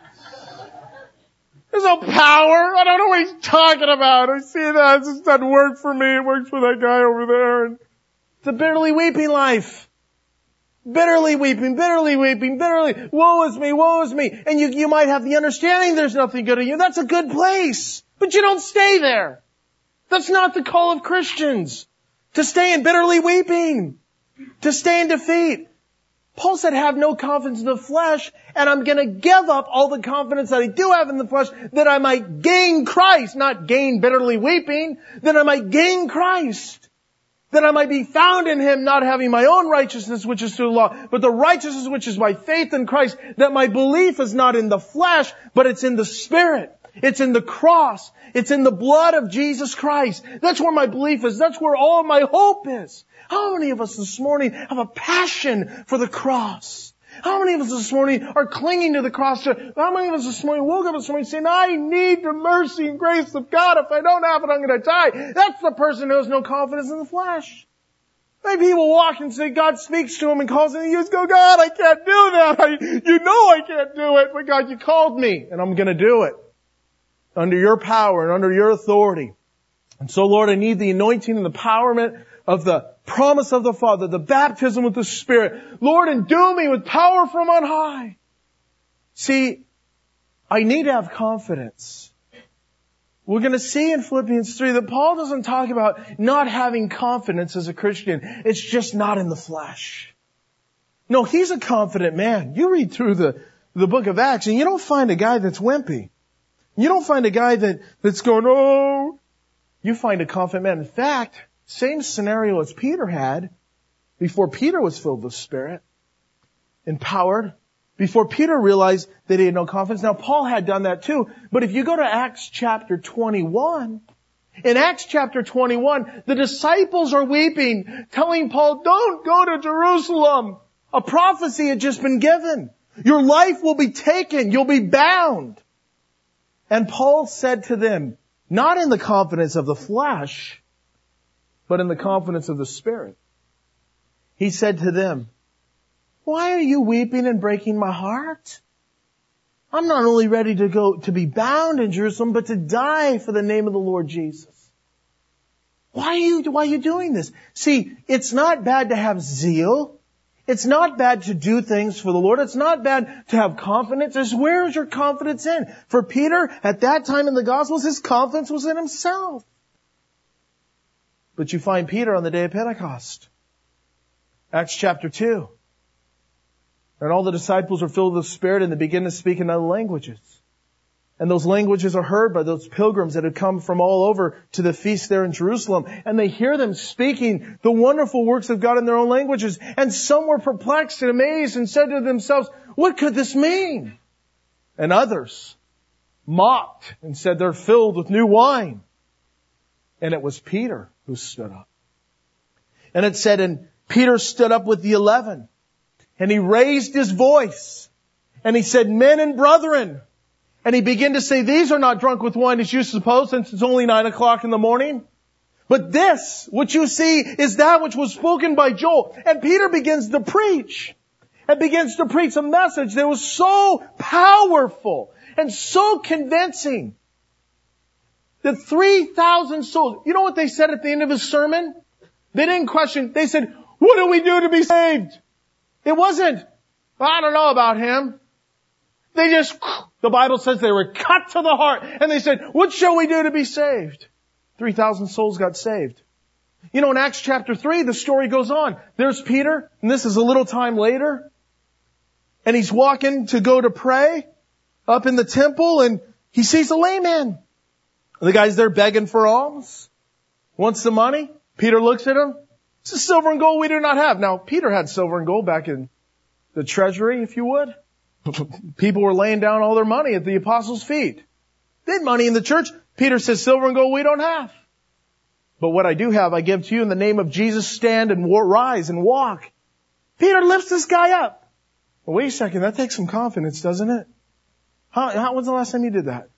There's no power. I don't know what he's talking about. I see that. It just doesn't work for me. It works for that guy over there. And it's a bitterly weeping life. Bitterly weeping, bitterly weeping, bitterly, woe is me, woe is me. And you, you might have the understanding there's nothing good in you. That's a good place. But you don't stay there. That's not the call of Christians. To stay in bitterly weeping. To stay in defeat. Paul said, have no confidence in the flesh, and I'm going to give up all the confidence that I do have in the flesh, that I might gain Christ, not gain bitterly weeping, that I might gain Christ. That I might be found in Him, not having my own righteousness, which is through the law, but the righteousness which is by faith in Christ, that my belief is not in the flesh, but it's in the Spirit. It's in the cross. It's in the blood of Jesus Christ. That's where my belief is. That's where all my hope is. How many of us this morning have a passion for the cross? How many of us this morning are clinging to the cross? How many of us this morning woke up this morning saying, I need the mercy and grace of God. If I don't have it, I'm going to die. That's the person who has no confidence in the flesh. Maybe he will walk and say, God speaks to him and calls him, and you just go, God, I can't do that. I, you know I can't do it, but God, you called me, and I'm going to do it. Under your power and under your authority. And so, Lord, I need the anointing and the empowerment of the promise of the Father, the baptism with the Spirit. Lord, endue me with power from on high. See, I need to have confidence. We're going to see in Philippians three that Paul doesn't talk about not having confidence as a Christian. It's just not in the flesh. No, he's a confident man. You read through the, the book of Acts and you don't find a guy that's wimpy. You don't find a guy that, that's going, oh. You find a confident man. In fact, same scenario as Peter had before Peter was filled with the Spirit, empowered, before Peter realized that he had no confidence. Now, Paul had done that too. But if you go to Acts chapter twenty-one, in Acts chapter twenty-one, the disciples are weeping, telling Paul, don't go to Jerusalem. A prophecy had just been given. Your life will be taken. You'll be bound. And Paul said to them, not in the confidence of the flesh, but in the confidence of the Spirit. He said to them, why are you weeping and breaking my heart? I'm not only ready to go to be bound in Jerusalem, but to die for the name of the Lord Jesus. Why are you, why are you doing this? See, it's not bad to have zeal. It's not bad to do things for the Lord. It's not bad to have confidence. It's where is your confidence in? For Peter, at that time in the Gospels, his confidence was in himself. But you find Peter on the day of Pentecost. Acts chapter two. And all the disciples are filled with the Spirit and they begin to speak in other languages. And those languages are heard by those pilgrims that had come from all over to the feast there in Jerusalem. And they hear them speaking the wonderful works of God in their own languages. And some were perplexed and amazed and said to themselves, what could this mean? And others mocked and said they're filled with new wine. And it was Peter who stood up. And it said, and Peter stood up with the eleven. And he raised his voice. And he said, men and brethren. And he began to say, these are not drunk with wine as you suppose, since it's only nine o'clock in the morning. But this, what you see, is that which was spoken by Joel. And Peter begins to preach. And begins to preach a message that was so powerful and so convincing. The three thousand souls. You know what they said at the end of his sermon? They didn't question. They said, what do we do to be saved? It wasn't, I don't know about him. They just, the Bible says they were cut to the heart. And they said, what shall we do to be saved? three thousand souls got saved. You know, in Acts chapter three, the story goes on. There's Peter, and this is a little time later. And he's walking to go to pray up in the temple, and he sees a layman. The guy's there begging for alms. Wants the money. Peter looks at him. This is silver and gold we do not have. Now, Peter had silver and gold back in the treasury, if you would. People were laying down all their money at the apostles' feet. They had money in the church. Peter says, silver and gold we don't have. But what I do have, I give to you in the name of Jesus. Stand and rise and walk. Peter lifts this guy up. Well, wait a second. That takes some confidence, doesn't it? How, how, when's the last time you did that?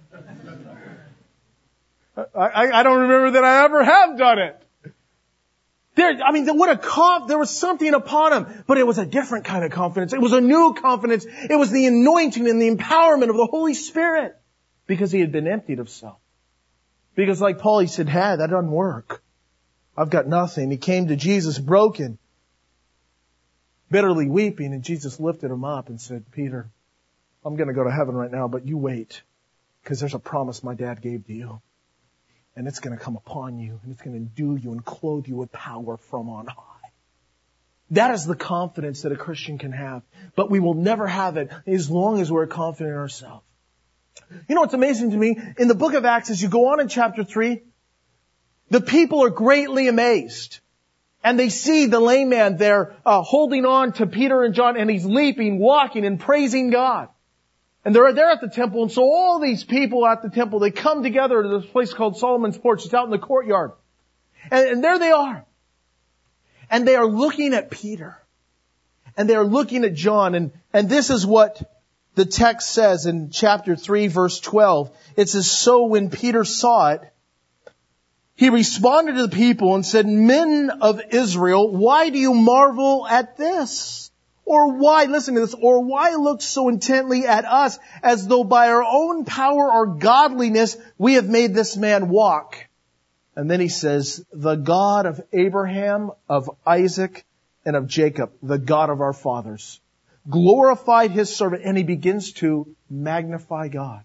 I, I, I don't remember that I ever have done it. There, I mean, what a conf, there was something upon him, but it was a different kind of confidence. It was a new confidence. It was the anointing and the empowerment of the Holy Spirit because he had been emptied of self. Because like Paul, he said, hey, that doesn't work. I've got nothing. He came to Jesus broken, bitterly weeping, and Jesus lifted him up and said, Peter, I'm going to go to heaven right now, but you wait because there's a promise my dad gave to you. And it's going to come upon you, and it's going to endue you and clothe you with power from on high. That is the confidence that a Christian can have. But we will never have it as long as we're confident in ourselves. You know what's amazing to me? In the book of Acts, as you go on in chapter three, the people are greatly amazed. And they see the lame man there uh, holding on to Peter and John, and he's leaping, walking, and praising God. And they're there at the temple, and so all these people at the temple, they come together to this place called Solomon's Porch. It's out in the courtyard. And, and there they are. And they are looking at Peter. And they are looking at John. And, and this is what the text says in chapter three, verse twelve. It says, so when Peter saw it, he responded to the people and said, men of Israel, why do you marvel at this? Or why, listen to this, or why look so intently at us as though by our own power or godliness we have made this man walk? And then he says, the God of Abraham, of Isaac, and of Jacob, the God of our fathers, glorified his servant, and he begins to magnify God.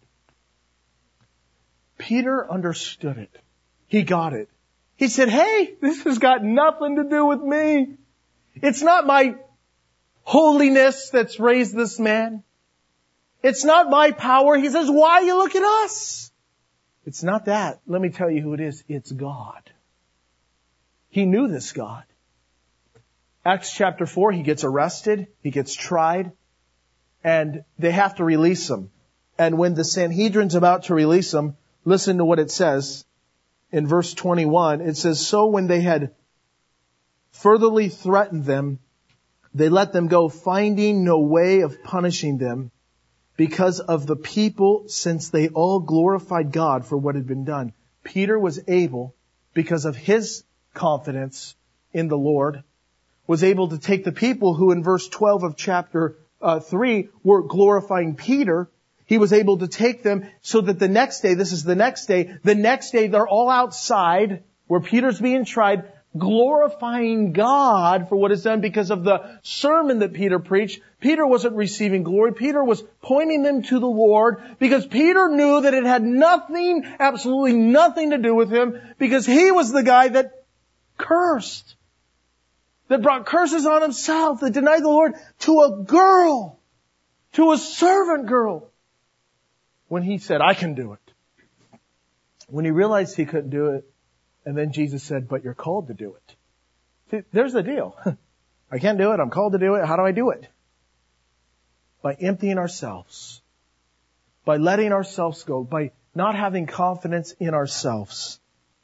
Peter understood it. He got it. He said, hey, this has got nothing to do with me. It's not my holiness that's raised this man. It's not my power. He says, why you look at us? It's not that. Let me tell you who it is. It's God. He knew this God. Acts chapter four, he gets arrested. He gets tried. And they have to release him. And when the Sanhedrin's about to release him, listen to what it says. In verse twenty-one, it says, so when they had furtherly threatened them, they let them go, finding no way of punishing them because of the people, since they all glorified God for what had been done. Peter was able, because of his confidence in the Lord, was able to take the people who in verse twelve of chapter uh, three were glorifying Peter. He was able to take them so that the next day, this is the next day, the next day they're all outside where Peter's being tried, glorifying God for what is done because of the sermon that Peter preached. Peter wasn't receiving glory. Peter was pointing them to the Lord because Peter knew that it had nothing, absolutely nothing to do with him because he was the guy that cursed. that brought curses on himself, that denied the Lord to a girl, to a servant girl, when he said, I can do it. When he realized he couldn't do it, and then Jesus said, but you're called to do it. See, there's the deal. I can't do it. I'm called to do it. How do I do it? By emptying ourselves. By letting ourselves go. By not having confidence in ourselves.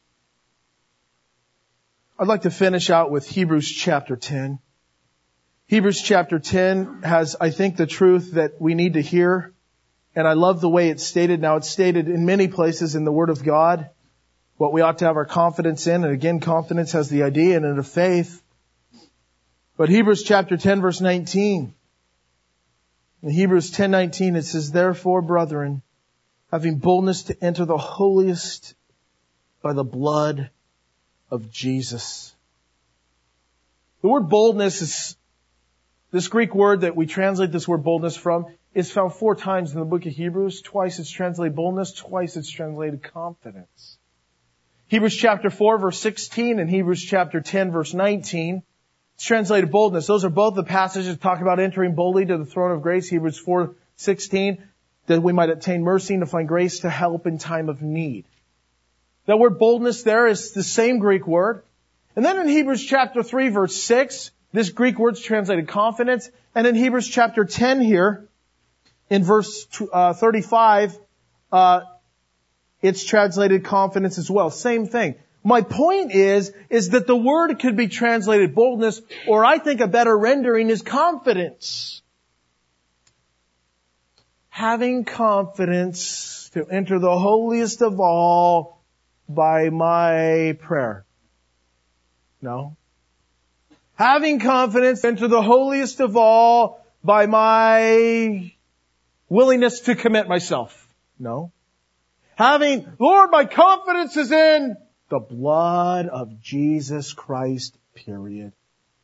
I'd like to finish out with Hebrews chapter ten. Hebrews chapter ten has, I think, the truth that we need to hear. And I love the way it's stated. Now, it's stated in many places in the Word of God, what we ought to have our confidence in. And again, confidence has the idea in it of faith. But Hebrews chapter ten, verse nineteen. In Hebrews ten nineteen, it says, therefore, brethren, having boldness to enter the holiest by the blood of Jesus. The word boldness is, this Greek word that we translate this word boldness from, is found four times in the book of Hebrews. Twice it's translated boldness, twice it's translated confidence. Hebrews chapter four, verse sixteen, and Hebrews chapter ten, verse nineteen. It's translated boldness. Those are both the passages that talk about entering boldly to the throne of grace. Hebrews four sixteen, that we might obtain mercy and to find grace to help in time of need. That word boldness there is the same Greek word. And then in Hebrews chapter three, verse six, this Greek word's translated confidence. And in Hebrews chapter ten here, in verse uh, thirty-five, uh, it's translated confidence as well. Same thing. My point is, is that the word could be translated boldness, or I think a better rendering is confidence. Having confidence to enter the holiest of all by my prayer. No. Having confidence to enter the holiest of all by my willingness to commit myself. No. Having, Lord, my confidence is in the blood of Jesus Christ, period.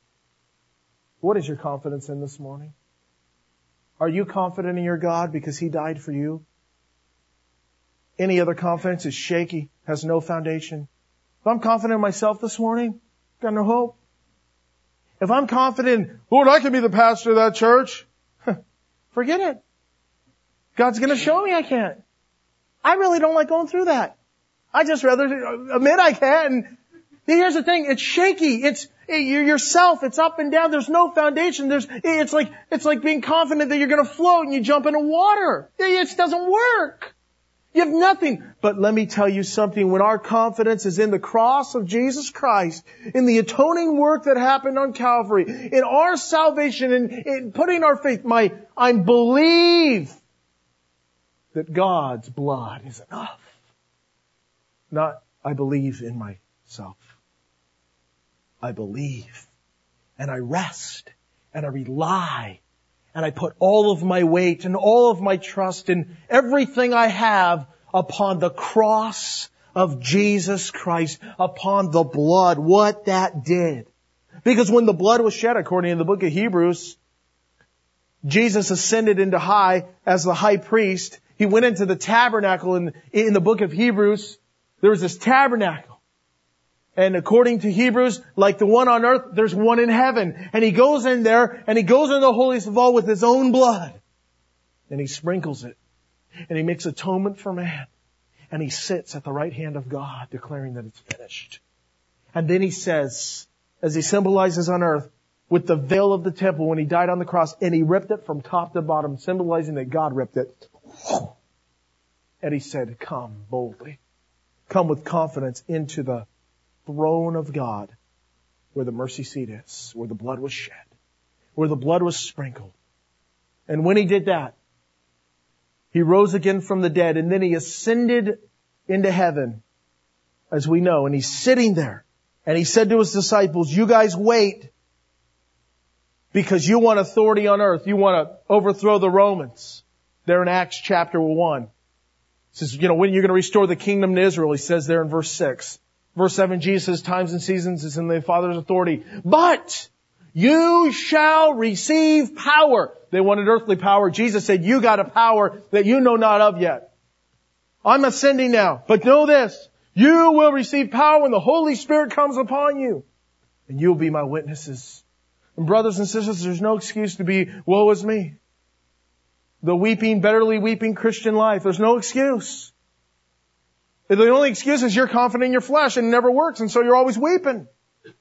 What is your confidence in this morning? Are you confident in your God because He died for you? Any other confidence is shaky, has no foundation. If I'm confident in myself this morning, got no hope. If I'm confident, Lord, I can be the pastor of that church, forget it. God's going to show me I can't. I really don't like going through that. I just rather admit I can't. And here's the thing, it's shaky. It's you're yourself. It's up and down. There's no foundation. There's it's like it's like being confident that you're going to float and you jump into water. It just doesn't work. You have nothing. But let me tell you something. When our confidence is in the cross of Jesus Christ, in the atoning work that happened on Calvary, in our salvation, in, in putting our faith, my I believe that God's blood is enough. Not, I believe in myself. I believe. And I rest. And I rely. And I put all of my weight and all of my trust and everything I have upon the cross of Jesus Christ, upon the blood, what that did. Because when the blood was shed, according to the book of Hebrews, Jesus ascended into high as the high priest. He went into the tabernacle in, in the book of Hebrews. There was this tabernacle. And according to Hebrews, like the one on earth, there's one in heaven. And He goes in there, and He goes in the holiest of all with His own blood. And He sprinkles it. And He makes atonement for man. And He sits at the right hand of God, declaring that it's finished. And then He says, as He symbolizes on earth, with the veil of the temple when He died on the cross, and He ripped it from top to bottom, symbolizing that God ripped it. And He said, come boldly. Come with confidence into the throne of God, where the mercy seat is, where the blood was shed, where the blood was sprinkled. And when He did that, He rose again from the dead, and then He ascended into heaven, as we know, and He's sitting there. And He said to His disciples, you guys wait, because you want authority on earth. You want to overthrow the Romans. There in Acts chapter one. He says, you know, when you're going to restore the kingdom to Israel, He says there in verse six. Verse seven, Jesus says, times and seasons is in the Father's authority. But you shall receive power. They wanted earthly power. Jesus said, you got a power that you know not of yet. I'm ascending now. But know this, you will receive power when the Holy Spirit comes upon you. and you'll be my witnesses. And brothers and sisters, there's no excuse to be, woe is me. The weeping, bitterly weeping Christian life. There's no excuse. The only excuse is you're confident in your flesh and it never works, and so you're always weeping.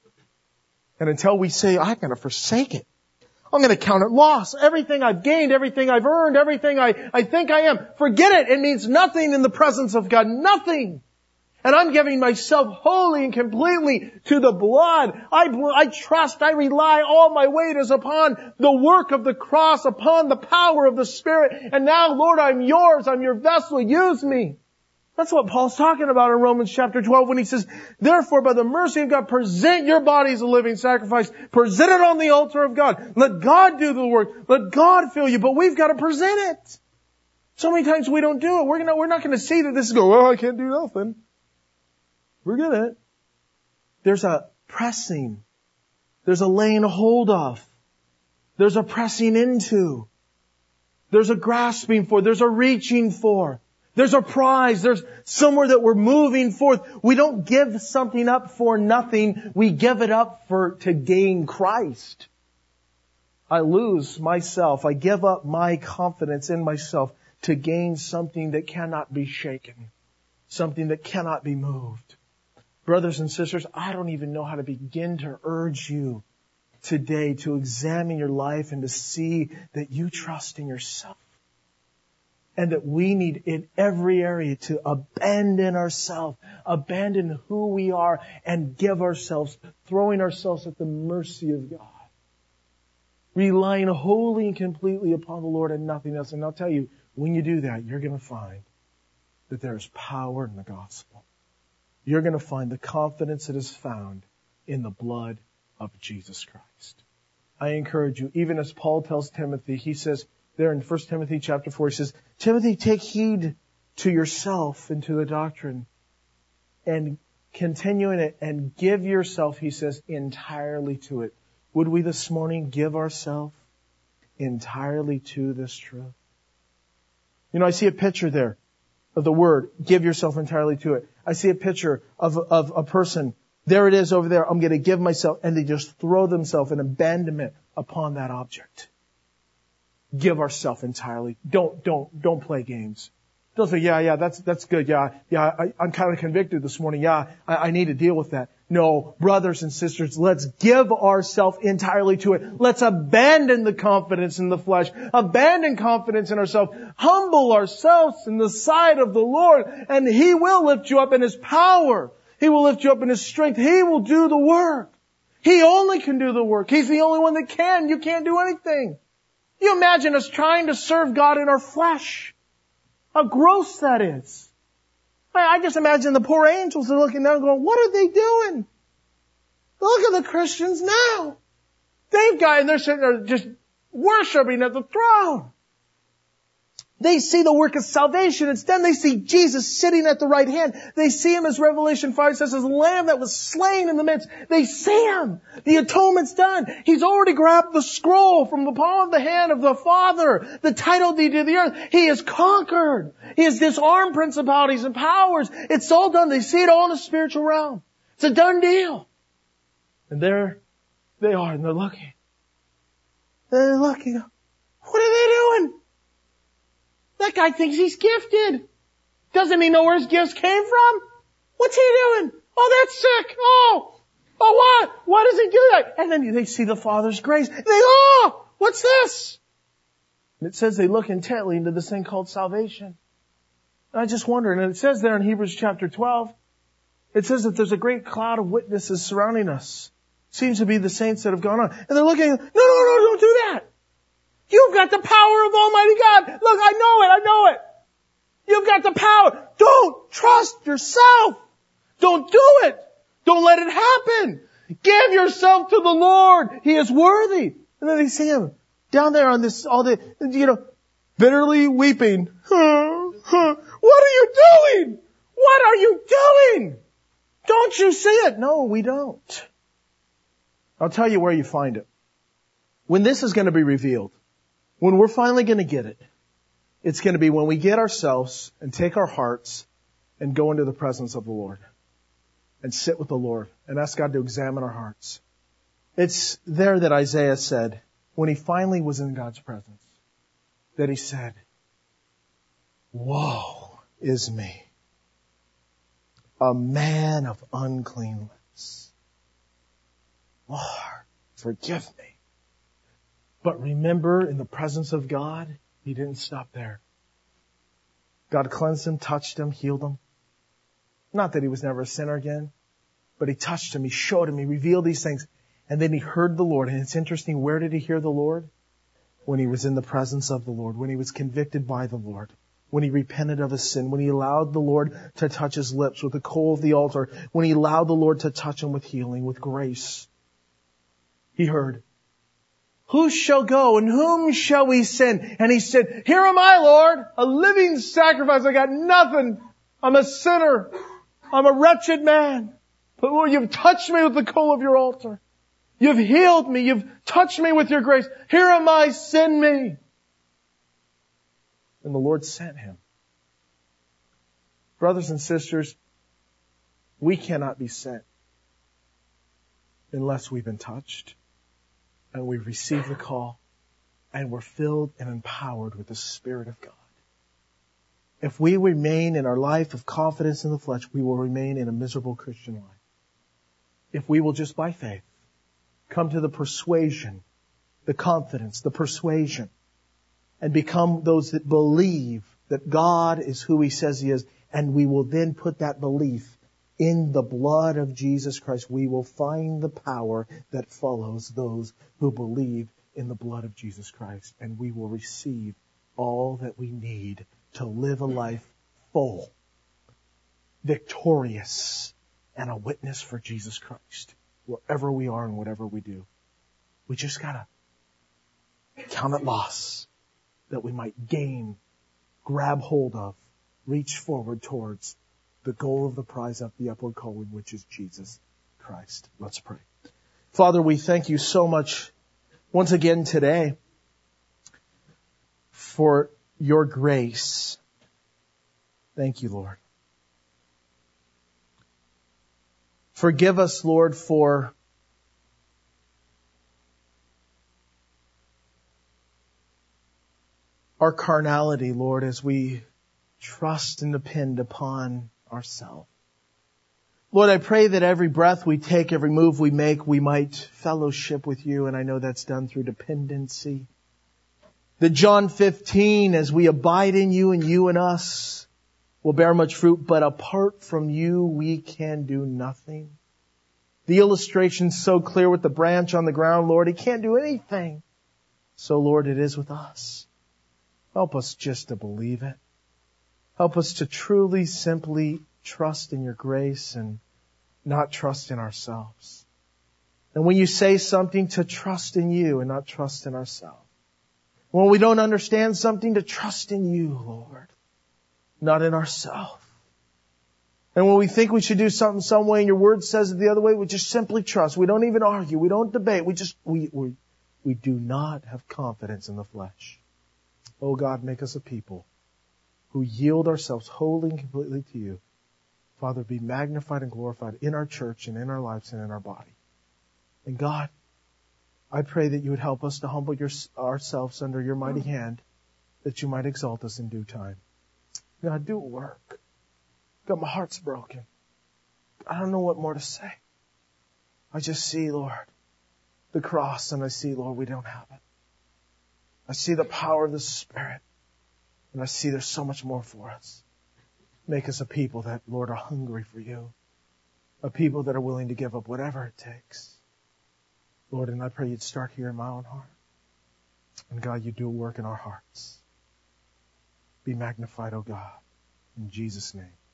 And until we say, I'm going to forsake it. I'm going to count it loss. Everything I've gained, everything I've earned, everything I, I think I am. Forget it. It means nothing in the presence of God. Nothing. And I'm giving myself wholly and completely to the blood. I, I trust, I rely, all my weight is upon the work of the cross, upon the power of the Spirit. And now, Lord, I'm yours. I'm your vessel. Use me. That's what Paul's talking about in Romans chapter twelve when he says, therefore, by the mercy of God, present your bodies a living sacrifice. Present it on the altar of God. Let God do the work. Let God fill you. But we've got to present it. So many times we don't do it. We're, gonna, we're not going to see that this is go, well, I can't do nothing. We're good. There's a pressing. There's a laying hold of. There's a pressing into. There's a grasping for. There's a reaching for. There's a prize. There's somewhere that we're moving forth. We don't give something up for nothing. We give it up for to gain Christ. I lose myself. I give up my confidence in myself to gain something that cannot be shaken. Something that cannot be moved. Brothers and sisters, I don't even know how to begin to urge you today to examine your life and to see that you trust in yourself. And that we need in every area to abandon ourselves, abandon who we are, and give ourselves, throwing ourselves at the mercy of God. Relying wholly and completely upon the Lord and nothing else. And I'll tell you, when you do that, you're going to find that there is power in the gospel. You're going to find the confidence that is found in the blood of Jesus Christ. I encourage you, even as Paul tells Timothy, he says, there in First Timothy chapter four, he says, Timothy, take heed to yourself and to the doctrine and continue in it and give yourself, he says, entirely to it. Would we this morning give ourselves entirely to this truth? You know, I see a picture there of the word, give yourself entirely to it. I see a picture of, of a person. There it is over there. I'm going to give myself, and they just throw themselves in abandonment upon that object. Give ourselves entirely. Don't, don't, don't play games. Don't say, yeah, yeah, that's, that's good. Yeah, yeah, I, I'm kind of convicted this morning. Yeah, I, I need to deal with that. No, brothers and sisters, let's give ourselves entirely to it. Let's abandon the confidence in the flesh. Abandon confidence in ourselves. Humble ourselves in the sight of the Lord, and He will lift you up in His power. He will lift you up in His strength. He will do the work. He only can do the work. He's the only one that can. You can't do anything. You imagine us trying to serve God in our flesh. How gross that is. I just imagine the poor angels are looking down going, what are they doing? Look at the Christians now. They've got, and they're sitting there just worshiping at the throne. They see the work of salvation. Instead, they see Jesus sitting at the right hand. They see Him, as Revelation five says, as a lamb that was slain in the midst. They see Him. The atonement's done. He's already grabbed the scroll from the palm of the hand of the Father, the title deed to the earth. He has conquered. He has disarmed principalities and powers. It's all done. They see it all in the spiritual realm. It's a done deal. And there they are, and they're looking. They're looking. What are they doing? That guy thinks he's gifted. Doesn't he know where his gifts came from? What's he doing? Oh, that's sick. Oh, oh what? Why does he do that? And then they see the Father's grace. They, oh, what's this? And it says they look intently into this thing called salvation. And I just wonder, and it says there in Hebrews chapter twelve, it says that there's a great cloud of witnesses surrounding us. Seems to be the saints that have gone on. And they're looking, no, no, no, don't do that. You've got the power of Almighty God. Look, I know it. I know it. You've got the power. Don't trust yourself. Don't do it. Don't let it happen. Give yourself to the Lord. He is worthy. And then they see Him down there on this, all the, you know, bitterly weeping. Huh, huh. What are you doing? What are you doing? Don't you see it? No, we don't. I'll tell you where you find it. When this is going to be revealed, when we're finally going to get it, it's going to be when we get ourselves and take our hearts and go into the presence of the Lord and sit with the Lord and ask God to examine our hearts. It's there that Isaiah said, when he finally was in God's presence, that he said, woe is me, a man of unclean lips. Lord, forgive me. But remember, in the presence of God, he didn't stop there. God cleansed him, touched him, healed him. Not that he was never a sinner again, but he touched him, he showed him, he revealed these things. And then he heard the Lord. And it's interesting, where did he hear the Lord? When he was in the presence of the Lord, when he was convicted by the Lord, when he repented of his sin, when he allowed the Lord to touch his lips with the coal of the altar, when he allowed the Lord to touch him with healing, with grace. He heard, who shall go and whom shall we send? And he said, here am I, Lord, a living sacrifice. I got nothing. I'm a sinner. I'm a wretched man. But Lord, you've touched me with the coal of your altar. You've healed me. You've touched me with your grace. Here am I, send me. And the Lord sent him. Brothers and sisters, we cannot be sent unless we've been touched and we've received the call and we're filled and empowered with the Spirit of God. If we remain in our life of confidence in the flesh, we will remain in a miserable Christian life. If we will just by faith come to the persuasion, the confidence, the persuasion, and become those that believe that God is who He says He is, and we will then put that belief in the blood of Jesus Christ, we will find the power that follows those who believe in the blood of Jesus Christ, and we will receive all that we need to live a life full, victorious, and a witness for Jesus Christ, wherever we are and whatever we do. We just gotta count it loss that we might gain, grab hold of, reach forward towards the goal of the prize of the upward calling, which is Jesus Christ. Let's pray. Father, we thank you so much once again today for your grace. Thank you, Lord. Forgive us, Lord, for our carnality, Lord, as we trust and depend upon ourselves. Lord, I pray that every breath we take, every move we make, we might fellowship with you, and I know that's done through dependency. That John fifteen, as we abide in you and you in us, will bear much fruit, but apart from you, we can do nothing. The illustration's so clear with the branch on the ground, Lord, it can't do anything. So, Lord, it is with us. Help us just to believe it. Help us to truly, simply trust in your grace and not trust in ourselves. And when you say something, to trust in you and not trust in ourselves. When we don't understand something, to trust in you, Lord, not in ourselves. And when we think we should do something some way and your word says it the other way, we just simply trust. We don't even argue. We don't debate. We just, we, we, we do not have confidence in the flesh. Oh God, make us a people who yield ourselves wholly and completely to you. Father, be magnified and glorified in our church and in our lives and in our body. And God, I pray that you would help us to humble your, ourselves under your mighty hand, that you might exalt us in due time. God, do a work. God, my heart's broken. I don't know what more to say. I just see, Lord, the cross, and I see, Lord, we don't have it. I see the power of the Spirit, and I see there's so much more for us. Make us a people that, Lord, are hungry for you, a people that are willing to give up whatever it takes. Lord, and I pray you'd start here in my own heart. And God, you do a work in our hearts. Be magnified, O God, in Jesus' name.